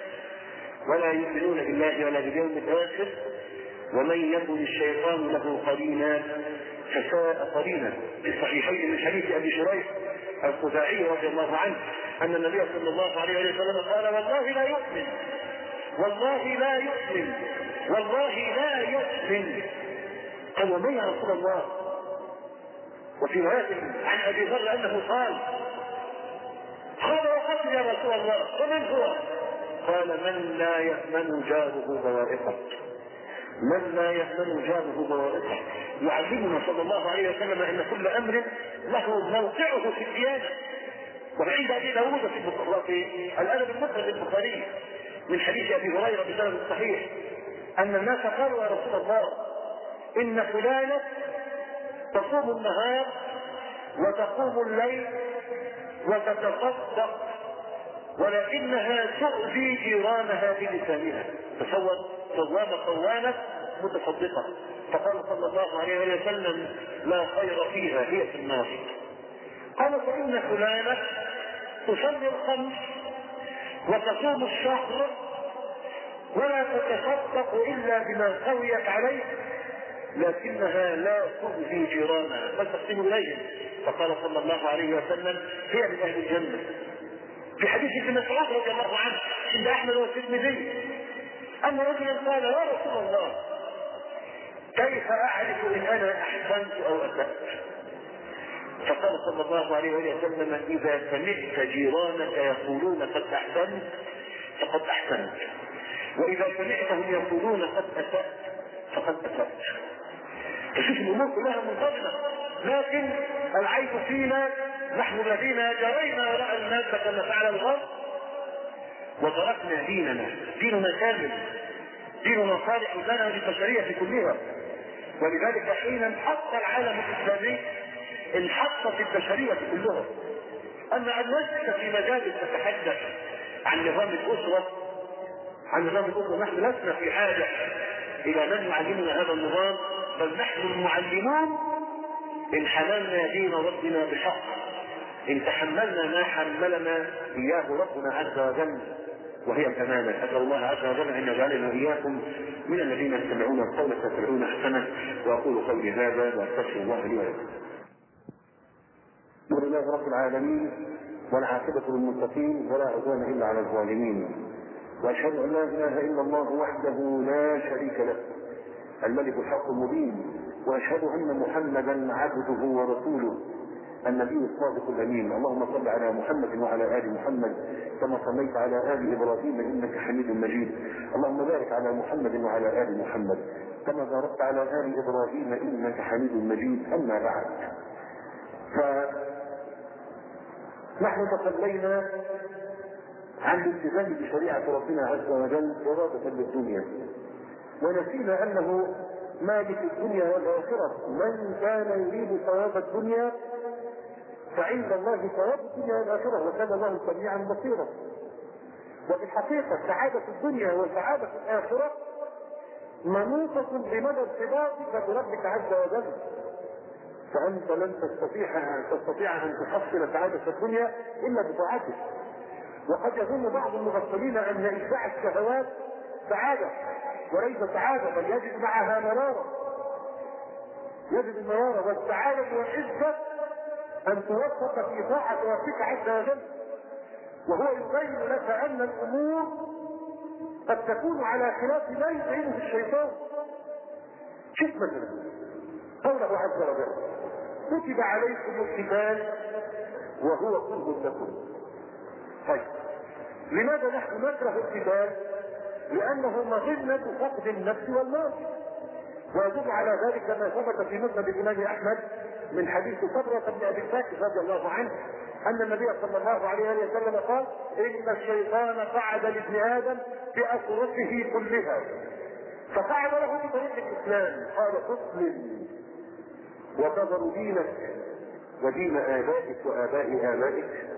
ولا يؤمنون بالله ولا باليوم الاخر ومن يكن الشيطان له قرينا فساء قرينا. في الصحيحين من حديث ابي شريح الخزاعي رضي الله عنه ان النبي صلى الله عليه وسلم قال: والله لا يؤمن، والله لا يؤمن، والله لا يؤمن. قال: ومن يا رسول الله؟ وفي روايه عن ابي ذر انه قال: قال وقتل يا رسول الله، ومن هو؟ قال: من لا يأمن جاره بوائقه، من لا يأمن جاره بوائقه. يعلمنا صلى الله عليه وسلم ان كل امر له موقعه في الديانه. وعند ابي داود في الادب المفرد البخاري من حديث ابي هريره بسند صحيح ان الناس قالوا: يا رسول الله، ان فلانه تصوم النهار وتقوم الليل وتتصدق ولكنها تؤذي جيرانها بلسانها. تصور، صوامه قوامه متصدقه. فقال صلى الله عليه وسلم: لا خير فيها، هي في النار. قال: فإن فلانة تصلي الخمس وتصوم الشهر ولا تتصدق إلا بما قويت عليه لكنها لا تؤذي جيرانها بل تقسم إليهم. فقال صلى الله عليه وسلم: هي من أهل الجنة. في حديث ابن مسعود رضي الله عنه عند أحمد والترمذي أن رجلا قال: يا رسول الله، كيف أعرف إن أنا أحسنت أو أسأت؟ فقال صلى الله عليه وسلم: إذا سمعت جيرانك يقولون قد أحسنت فقد أحسنت، وإذا سمعتهم يقولون قد أسأت فقد أسأت. تشوف الأمور كلها منتظمة، لكن العيب فينا نحن الذين جرينا وراء الناس كما فعل الغرب وتركنا ديننا. ديننا كامل، ديننا صالح لنا للبشرية كلها. ولذلك حين انحط العالم الإسلامي انحطت البشرية كلها. أما أن نجلس في مجالس تتحدث عن نظام الأسرة عن نظام الأسرة نحن لسنا في حاجة إلى من يعلمنا هذا النظام، بل نحن المعلمون إن حملنا دين ربنا بحق، إن تحملنا ما حملنا إياه ربنا عز وجل وهي الأمانة. أسأل الله عز وجل أن يجعلنا وإياكم من الذين يستمعون القول فيتبعون أحسنه. وأقول قولي هذا وأستغفر الله لي ولكم. الحمد لله رب العالمين والعاقبة للمتقين ولا عدوان إلا على الظالمين، وأشهد أن لا إله إلا الله وحده لا شريك له الملك الحق المبين، وأشهد أن محمدا عبده ورسوله النبي الصادق الأمين. اللهم صل على محمد وعلى آل محمد كما صليت على آل إبراهيم إنك حميد مجيد. اللهم بارك على محمد وعلى آل محمد كما باركت على آل إبراهيم إنك حميد مجيد. أما بعد، فنحن تخلينا عن الالتزام بشريعة ربنا عز وجل إرادة للدنيا، ونسينا أنه مالك الدنيا والآخرة من كان يريد ثواب الدنيا فعند الله ثواب الدنيا والآخرة وكان الله سميعا بصيرا. وفي الحقيقة سعادة الدنيا وسعادة الآخرة منوطة بمدى ارتباطك بربك عز وجل، فأنت لن تستطيع أن تستطيع أن تحصل سعادة الدنيا إلا بطاعته. وقد يظن بعض المغفلين أن إتباع الشهوات سعادة، وليس سعادة، بل يجد معها مرارة، يجد المرارة. والسعادة والعزة أن توفق في طاعة ربك عز وجل، وهو يبين لك أن الأمور قد تكون على خلاف ما يزعمه الشيطان. شوف مثلا قوله عز وجل: كتب عليكم القتال وهو كره لكم. طيب لماذا نحن نكره القتال؟ لأنه مظنة فقد النفس والمال، ويدل على ذلك ما ثبت في مسند الإمام أحمد من حديث صبرة بن أبي الفاكر رضي الله عنه أن النبي صلى الله عليه وسلم قال: إن الشيطان قعد لابن آدم بأطرقه كلها فقعد له بطريق الإسلام، قال: اسلم وتذر دينك ودين آبائك وآباء آبائك،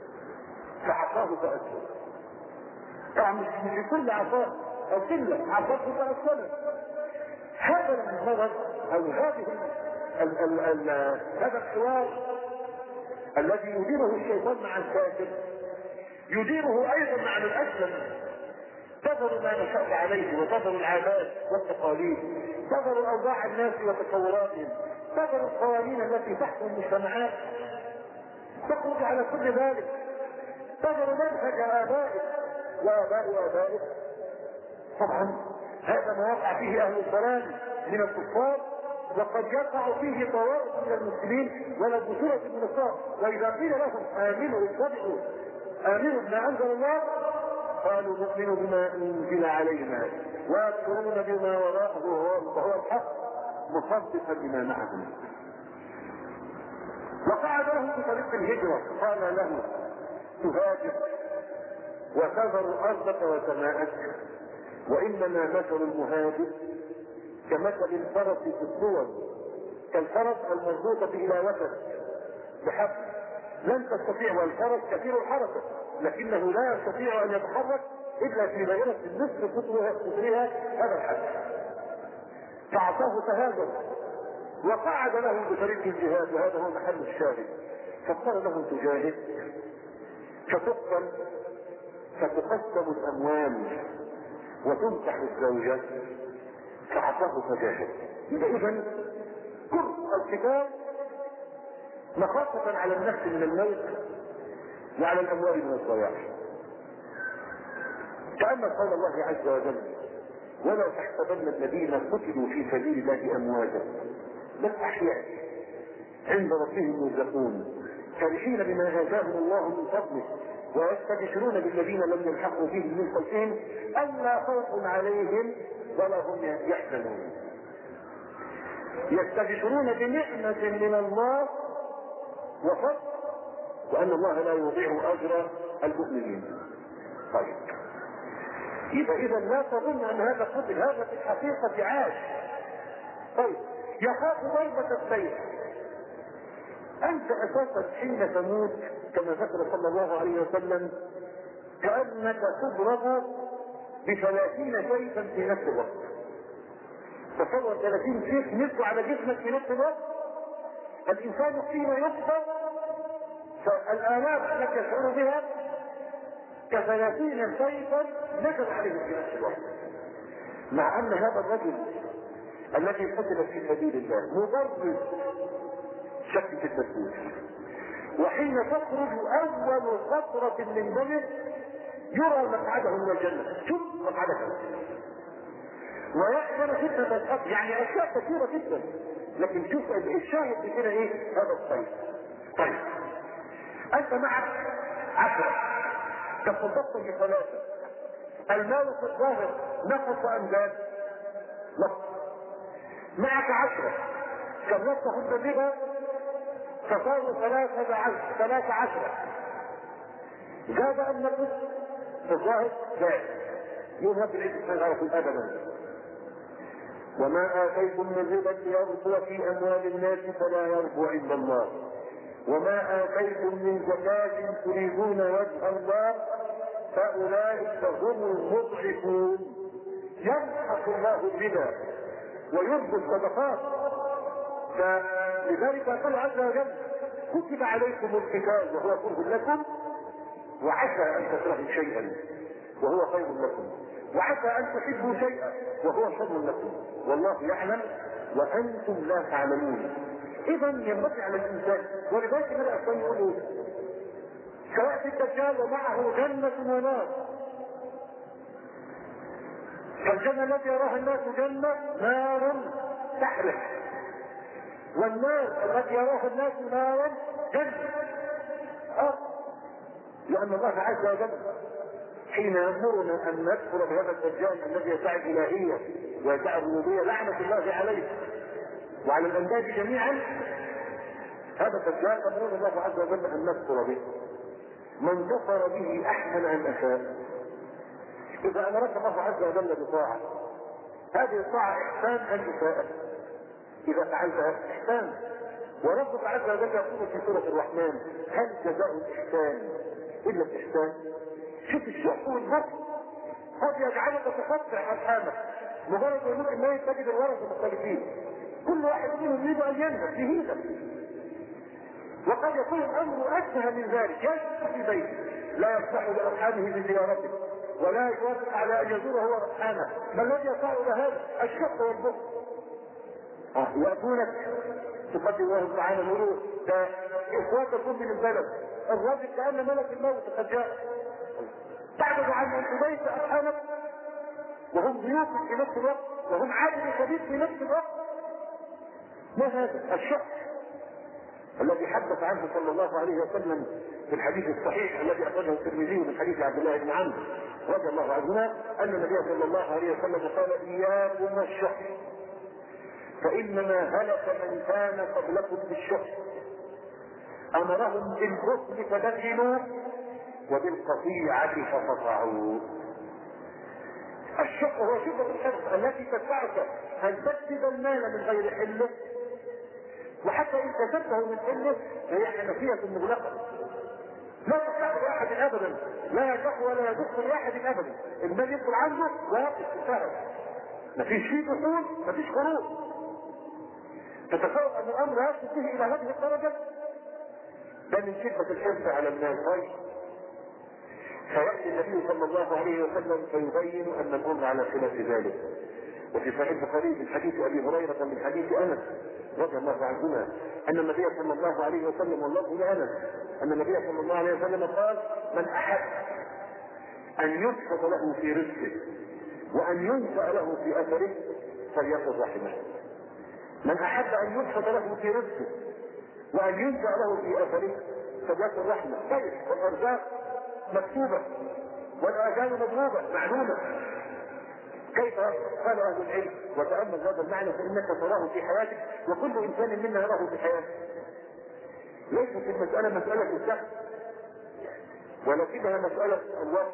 فعصاه فأسلم. طبعا مش كل عصاه أو كل عصاه فأسلم. هذا المرض أو هذه ال ال ال هذا الحوار الذي يديره الشيطان مع الكافر يديره أيضا مع من أسلم. تظهر ما نشأت عليه، وتظهر العادات والتقاليد، تظهر أوضاع الناس وتصوراتهم، تظهر القوانين التي تحكم المجتمعات، تخرج على كل ذلك، تظهر منهج آبائك وآباء آبائك. طبعا هذا ما وقع فيه أهل الضلال من الكفار، وقد يقع فيه طوائف من المسلمين ولا بصورة من النصارى. وإذا قيل لهم آمنوا اتبعوا آمنوا بما أنزل الله قالوا نؤمن بما أنزل علينا ويكفرون بما وراءه وهو الحق مصدقا بما معهم. وقعد له بطريق الهجرة قال له: تهاجر وتذر أرضك وسماءك، وإنما مثل المهاجر كمثل الفرس في الصور، كالفرس المربوطة إلى وتد بحبل لن تستطيع، والفرس كثير الحركة لكنه لا يستطيع أن يتحرك إلا في دائرة النصف قطرها هذا الحبل. فأعطاه تهاجر وقعد له بطريق الجهاد، وهذا هو محل الشاهد. فقال له: تجاهد فتقتل فتقسم الأموال وتنكح الزوجة، فعصاه فجاهد. إذا كره القتال مخافة على النفس من الموت وعلى الأموال من الضياع. تأمل قول الله عز وجل: ولا تحسبن الذين قتلوا في سبيل الله أمواتا بل أحياء عند ربهم يرزقون فرحين بما آتاهم الله من فضله ويستبشرون بالذين لم يلحقوا بهم من خلفهم ألا خوف عليهم ولا هم يحزنون. يستبشرون بنعمة من الله وفضل وأن الله لا يضيع أجر المؤمنين. طيب يبقى إذا لا تظن أن هذا قتل، هذا في الحقيقة عاش. طيب يخاف ضربة السيف. أنت أساسا حين تموت كما ذكر صلى الله عليه وسلم كأنك تضرب بثلاثين سيفا في نفس الوقت. تصور ثلاثين سيف نزلوا على جسمك في نفس الوقت. الإنسان حين يقتل فالآلام التي يشعر بها كثلاثين سيفا نزل عليه في نفس الوقت. مع أن هذا الرجل الذي قتل في سبيل الله مضرب شك في التسليم، وحين تخرج أول قطرة من دمه يرى مقعده من الجنة. شوف مقعده ويحضر فتنة الحق، يعني أشياء كثيرة جدا، لكن شوف الشاهد في كده إيه؟ هذا الصيف. طيب أنت معك عشرة تصدقت بثلاثة، المال في الظاهر نقص أم زاد؟ نقص. معك عشرة كلفتهم بالربا فصاروا ثلاثة عشر ثلاثة عشرة، زاد أم نقص؟ في الظاهر زاد. يذهب إليه الصغار في الأبدا. وما آتيتم من ربا ليربو في أموال الناس فلا يربو عند الله، وما آتيتم من زكاة تريدون وجه الله فأولئك هم المضعفون. يمحق الله الربا ويربي الصدقات. فلذلك يقول عز وجل كتب عليكم القتال وهو كره لكم، وعسى ان تكرهوا شيئا وهو خير لكم، وعسى ان تحبوا شيئا وهو شر لكم، والله يعلم وانتم لا تعلمون. اذا ينبغي على الانسان، ولذلك من الاخوان يقولوا سياتي الدجال ومعه جنه ونار، فالجنه التي يراها الناس جنه نار تحرق، والنار التي يراها الناس نارا جنه. اه لان الله عز وجل حين يامرنا ان نكفر بهذا الدجال الذي يدعي الالهيه ويدعي الربوبيه لعنه الله عليه وعلى الانداد جميعا، هذا الدجال امرنا الله عز وجل ان نكفر به. من كفر به احسن ان اشاء. اذا امرك الله عز وجل بطاعه، هذه الطاعه احسان ام اساءه؟ اذا فعلتها احسان. وربك عز وجل يقول في سوره الرحمن هل جزاء الاحسان الا الاحسان؟ شوف الشح والبخل قد يجعلك تقطع ارحامك، مجرد ما يمكن ما تجد الورثه مختلفين، كل واحد منهم يريد ان ينجح يهيدك، وقد يكون الامر اسهل من ذلك. يجلس في بيته لا يصح لارحامه بزيارته ولا يوافق على ان يزوره هو ارحامه، ما الذي يصح الى هذا؟ الشق والبخل. اه ياتونك تقدم الله تعالى نور ده اخواتكم من البلد، الراجل كان ملك الموت قد جاء، تعبد عن ان تبيت ارحامك وهم ضيوف في نفس الوقت وهم عادل شديد في نفس الوقت. ما هذا الشق الذي حدث عنه صلى الله عليه وسلم في الحديث الصحيح الذي اخرجه الترمذي من حديث عبد الله بن عمرو رضي الله عنهما ان النبي صلى الله عليه وسلم قال اياكم والشح فانما هلك من كان قبلكم بالشح، امرهم بالبخل فبخلوا وبالقطيعه فقطعوا. الشح هو شبهه الحرص التي تدفعك ان تكسب المال من غير حله، وحتى ان كسبته من حله فهي حنفيه مغلقه لا تصح لاحد ابدا، لا يصح ولا يدخل لاحد ابدا. المال يدخل عنه ويقف انتهى، مفيش فيه دخول مفيش خروج. تتصور ان الامر يصل به الى هذه الدرجه؟ ده من شده الحرص على الناس. طيب فياتي النبي صلى الله عليه وسلم فيبين ان الامر على خلاف ذلك. وفي صحيح البخاري من حديث ابي هريره من حديث انس رضي الله عنهما ان النبي صلى الله عليه وسلم والله لانس ان النبي صلى الله عليه وسلم قال من احب ان يبسط له في رزقه وان ينشا له في اثره فليصل رحمه. من احب ان يبسط له في رزقه وان ينشا له في اثره فليصل رحمه. طيب والارزاق مكتوبه والاجال مضروبه معلومه، كيف؟ قال اهل العلم وتامل هذا المعنى فانك تراه في حياتك وكل انسان منا يراه في حياته. ليست المساله مساله الدخل ولكنها مساله الوقت.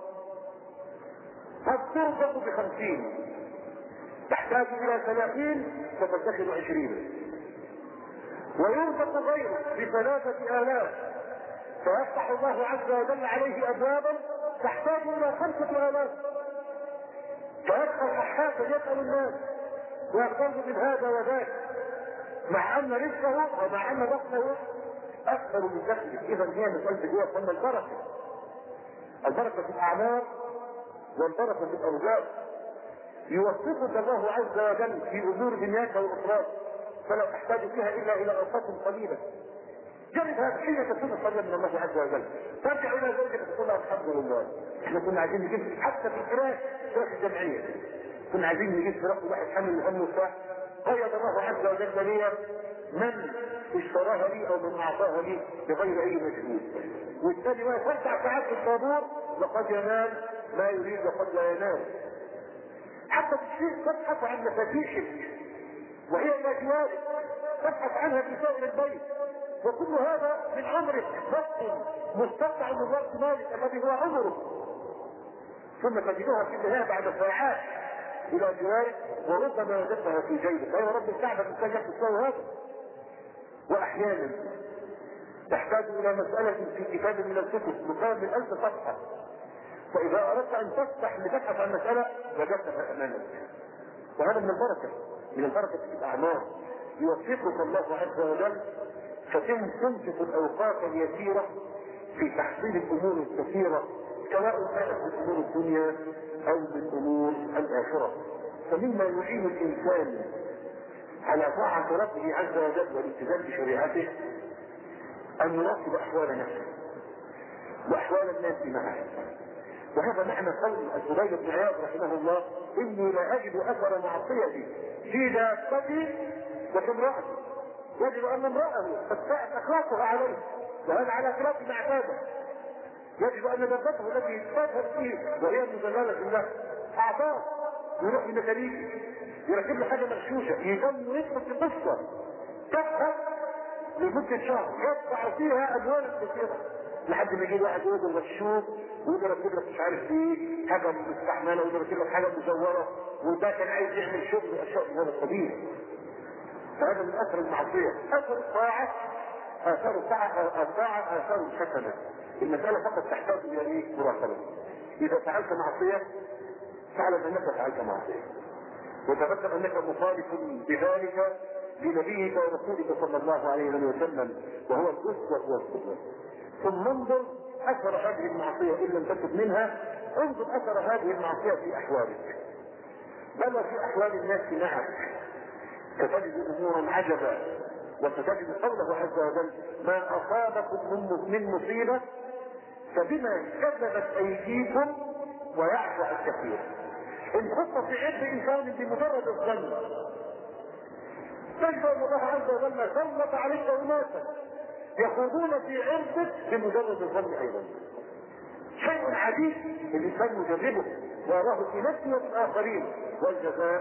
قد ترزق بخمسين تحتاج الى ثلاثين فتدخر عشرين، ويرزق غيره بثلاثه الاف فيفتح الله عز وجل عليه ابوابا تحتاج الى خمسه الاف، فيبقى حتى يسأل الناس ويقترب من هذا وذاك مع ان رزقه ومع ان دخله اكثر من دخله. اذا هي مسألة جوه ثم البركة، البركة في الاعمال والبركة في الارزاق. يوفقك الله عز وجل في امور دنياك واخراك فلا تحتاج فيها الا الى اوقات قليلة. جرب هذا حين تكون قريبا من الله عز وجل، ترجع الى زوجك تقول لها الحمد لله احنا كنا عايزين نجيب حتى في الفراش فراش الجمعيه، كنا عايزين نجيب فراش واحد حامل من امه الصح، قيد الله عز وجل لي من اشتراها لي او من اعطاها لي بغير اي مجهود. والثاني ما ترجع ساعات في الطابور وقد ينال ما يريد وقد لا ينال. حتى الشيء تبحث عن مفاتيحك وهي الى جوارك، تبحث عنها في سائر البيت، وكل هذا من عمرك وقت مستقطع من وقت مالك الذي هو عمرك، ثم تجدها في النهايه بعد ساعات الى جوارك وربما وجدتها في جيبك. ايها رب الكعبه الانسان يحدث هذا. واحيانا تحتاج الى مساله في كتاب من الكتب مكون من ألف صفحه، فاذا اردت ان تفتح لتبحث عن مساله وجدتها امامك. وهذا من البركه من البركه في الاعمال. يوفقك الله عز وجل فتنفق الاوقات اليسيره في تحصيل الامور الكثيره، سواء كانت من امور الدنيا او من امور الاخره. فمما يعين الانسان على طاعه ربه عز وجل والالتزام بشريعته ان يراقب احوال نفسه واحوال الناس معه. وهذا معنى قول الزبير بن عياض رحمه الله: اني لا اجد اثر معصيتي في دابتي وفي امرأتي. يجب ان امرأه قد ساءت اخلاقها عليه، وهذا على خلاف ما اعتاده. يجب ان دابته التي تذهب فيه وهي مذلله له اعطاه يروح لميكانيكي يركب له حاجه مغشوشه يقوم يدخل في قصه تذهب لمده شهر يدفع فيها اموالا كثيره لحد ما يجي واحد يقدر مكشوف ويقدر يركب لك مش عارف ايه حاجه مستحمله ويقدر يركب لك حاجه مزوره، وده كان عايز يعمل شغل اشياء من هذا القبيل. فهذا من اثر المعصيه. اثر الطاعه اثار الطاعه الطاعه اثار الحسنه. المساله فقط تحتاج الى ايه؟ مراقبه. اذا فعلت معصيه فاعلم انك فعلت معصيه، وتذكر انك مخالف بذلك لنبيك ورسولك صلى الله عليه وسلم وهو الاسوه والقدوه. ثم انظر اثر هذه المعصيه ان لم تكن منها، انظر اثر هذه المعصيه في احوالك بل في احوال الناس معك. ستجد امورا عجبا، وستجد قوله عز وجل: ما اصابكم من مصيبه فبما كسبت ايديكم ويعفو عن كثير. ان خط في عرض انسان بمجرد الظن تجد ان الله عز وجل سلط عليك اناسا يخوضون في عرضك بمجرد الظن ايضا. شيء عجيب الانسان يجربه ويراه في نفسه وفي الاخرين، والجزاء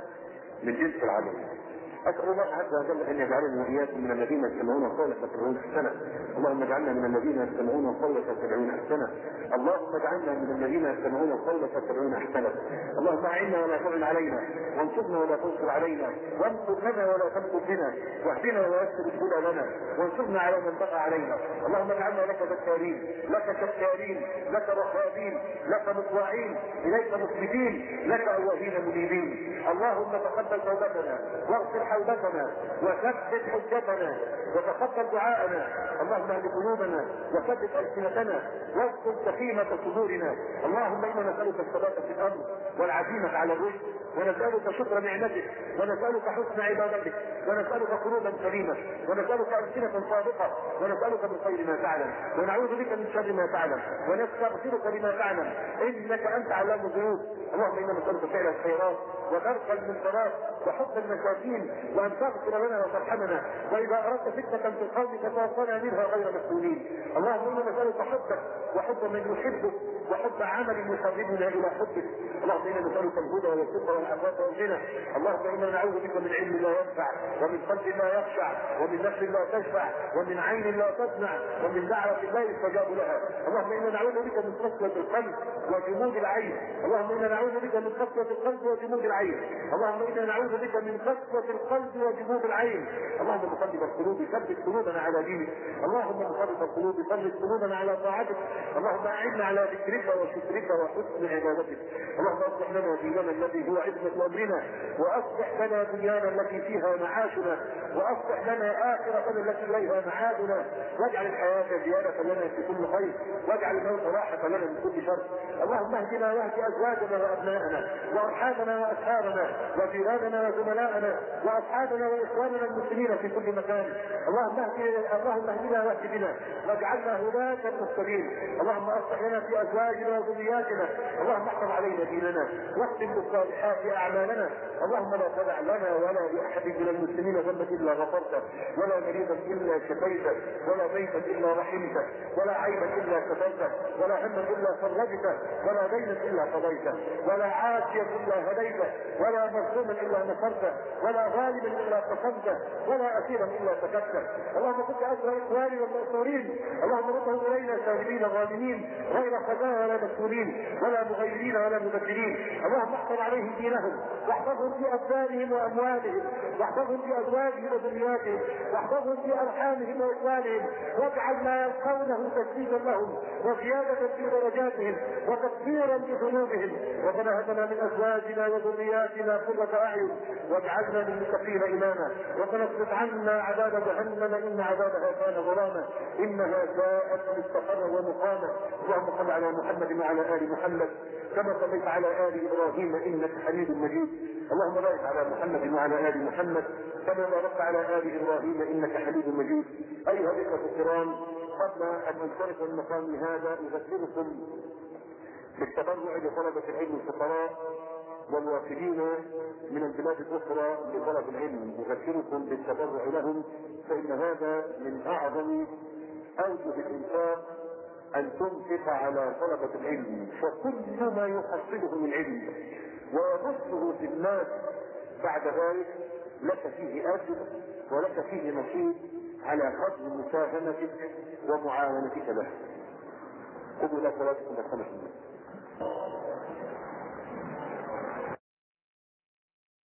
من جنس العمل. اسال الله عز وجل ان يجعلنا واياكم من الذين يستمعون القول فيتبعون احسنه. اللهم اجعلنا من الذين يستمعون القول فيتبعون احسنه. اللهم اجعلنا من الذين يستمعون القول فيتبعون احسنه. اللهم اعنا ولا تعن علينا، وانصرنا ولا تنصر علينا، وانصر لنا ولا تنصر بنا، واهدنا ويسر الهدى لنا، وانصرنا على من بغى علينا. اللهم اجعلنا لك ذكارين، لك شكارين، لك رهابين، لك مطواعين، اليك مخبتين، لك اوابين منيبين. اللهم تقبل توبتنا واغفر حوبتنا وثبت حجتنا وتقبل دعاءنا. اللهم اهد قلوبنا وثبت السنتنا واذكر سخيمه صدورنا. اللهم انا نسالك الثبات في الامر والعزيمه على الرشد، ونسالك شكر نعمتك، ونسالك حسن عبادتك، ونسالك قلوبا سليمه، ونسالك السنه صادقه، ونسالك من خير ما تعلم، ونعوذ بك من شر ما تعلم، ونستغفرك لما تعلم انك انت علام الغيوب. اللهم انا نسالك فعل الخيرات وترك المنكرات وحب المساكين، وان تغفر لنا وترحمنا، واذا اردت فتنه في القوم فتوفنا منها غير مسؤولين. اللهم انا نسالك حبك وحب من يحبك وحب عمل يقربنا الى حبك. اللهم انا نسالك الهدى والتقى والعفاف والغنى. اللهم انا نعوذ بك من علم لا ينفع، ومن قلب لا يخشع، ومن نفس لا تشفع، ومن عين لا تسمع، ومن دعوه لا يستجاب لها. اللهم انا نعوذ بك من قسوه القلب وجمود العين. اللهم انا نعوذ بك من قسوه القلب وجمود العين. اللهم انا نعوذ بك من قسوه القلب وجمود العين. اللهم مقلب القلوب ثبت قلوبنا على دينك. اللهم مقلب القلوب ثبت قلوبنا على طاعتك. اللهم اعنا على ذكرك وشكرك وحسن عبادتك. اللهم اصلح لنا ديننا الذي هو عزة امرنا، واصلح لنا دنيانا التي فيها معاشنا، واصلح لنا اخرتنا التي اليها معادنا، واجعل الحياة زيادة لنا في كل خير، واجعل الموت راحة لنا من كل شر. اللهم اهدنا واهد ازواجنا وابنائنا وارحامنا واصحابنا وجيراننا وزملائنا واصحابنا واخواننا المسلمين في كل مكان. اللهم اهدنا اللهم اهدنا واهد بنا واجعلنا هداة المهتدين. اللهم اصلح لنا في ازواجنا وذرياتنا. اللهم احفظ علينا ديننا واختم بالصالحات اعمالنا. اللهم لا تدع لنا ولا لاحد من المسلمين ذنبا الا غفرته، ولا مريضا الا شفيته، ولا بيتا الا رحمته، ولا عيبا الا سترته، ولا هما الا فرجته، ولا دينا الا قضيته، ولا عافيا الا هديته، ولا مظلوما الا نصرته، ولا غالبا الا قسمته، ولا اسيرا الا سكته. اللهم كنت اسر اخواني والمأسورين، اللهم ردهم الينا سالمين غانمين غير خزايا ولا مسؤولين ولا مغيرين ولا مبدلين. اللهم احفظ عليهم دينهم، واحفظهم في ابدانهم واموالهم، واحفظهم في ازواجهم وذرياتهم، واحفظهم في ارحامهم واخوانهم، واجعل ما يلقونه تثبيتا لهم وزياده في درجاتهم وتكفيرا بذنوبهم. ربنا هب لنا من ازواجنا وذرياتنا قرة اعين واجعلنا للمتقين اماما. ربنا اصرف عنا عذاب جهنم ان عذابها كان غراما انها ساءت مستقرا ومقاما. اللهم صل على محمد وعلى ال محمد كما صليت على ال ابراهيم انك حميد مجيد. اللهم بارك على محمد وعلى ال محمد كما باركت على ال ابراهيم انك حميد مجيد. ايها الاخوه الكرام، قبل ان انصرف من مقامي هذا اذكركم بالتبرع لطلبه العلم الفقراء والوافدين من البلاد الاخرى لطلب العلم. اذكركم بالتبرع لهم، فان هذا من اعظم اوجه الانفاق ان تنفق على طلبه العلم، فكل ما يحصله من علم ويبثه في الناس بعد ذلك لك فيه اجر ولك فيه نصيب على قدر مساهمتك ومعاونتك له. خذوا الى صلاتكم الخمس.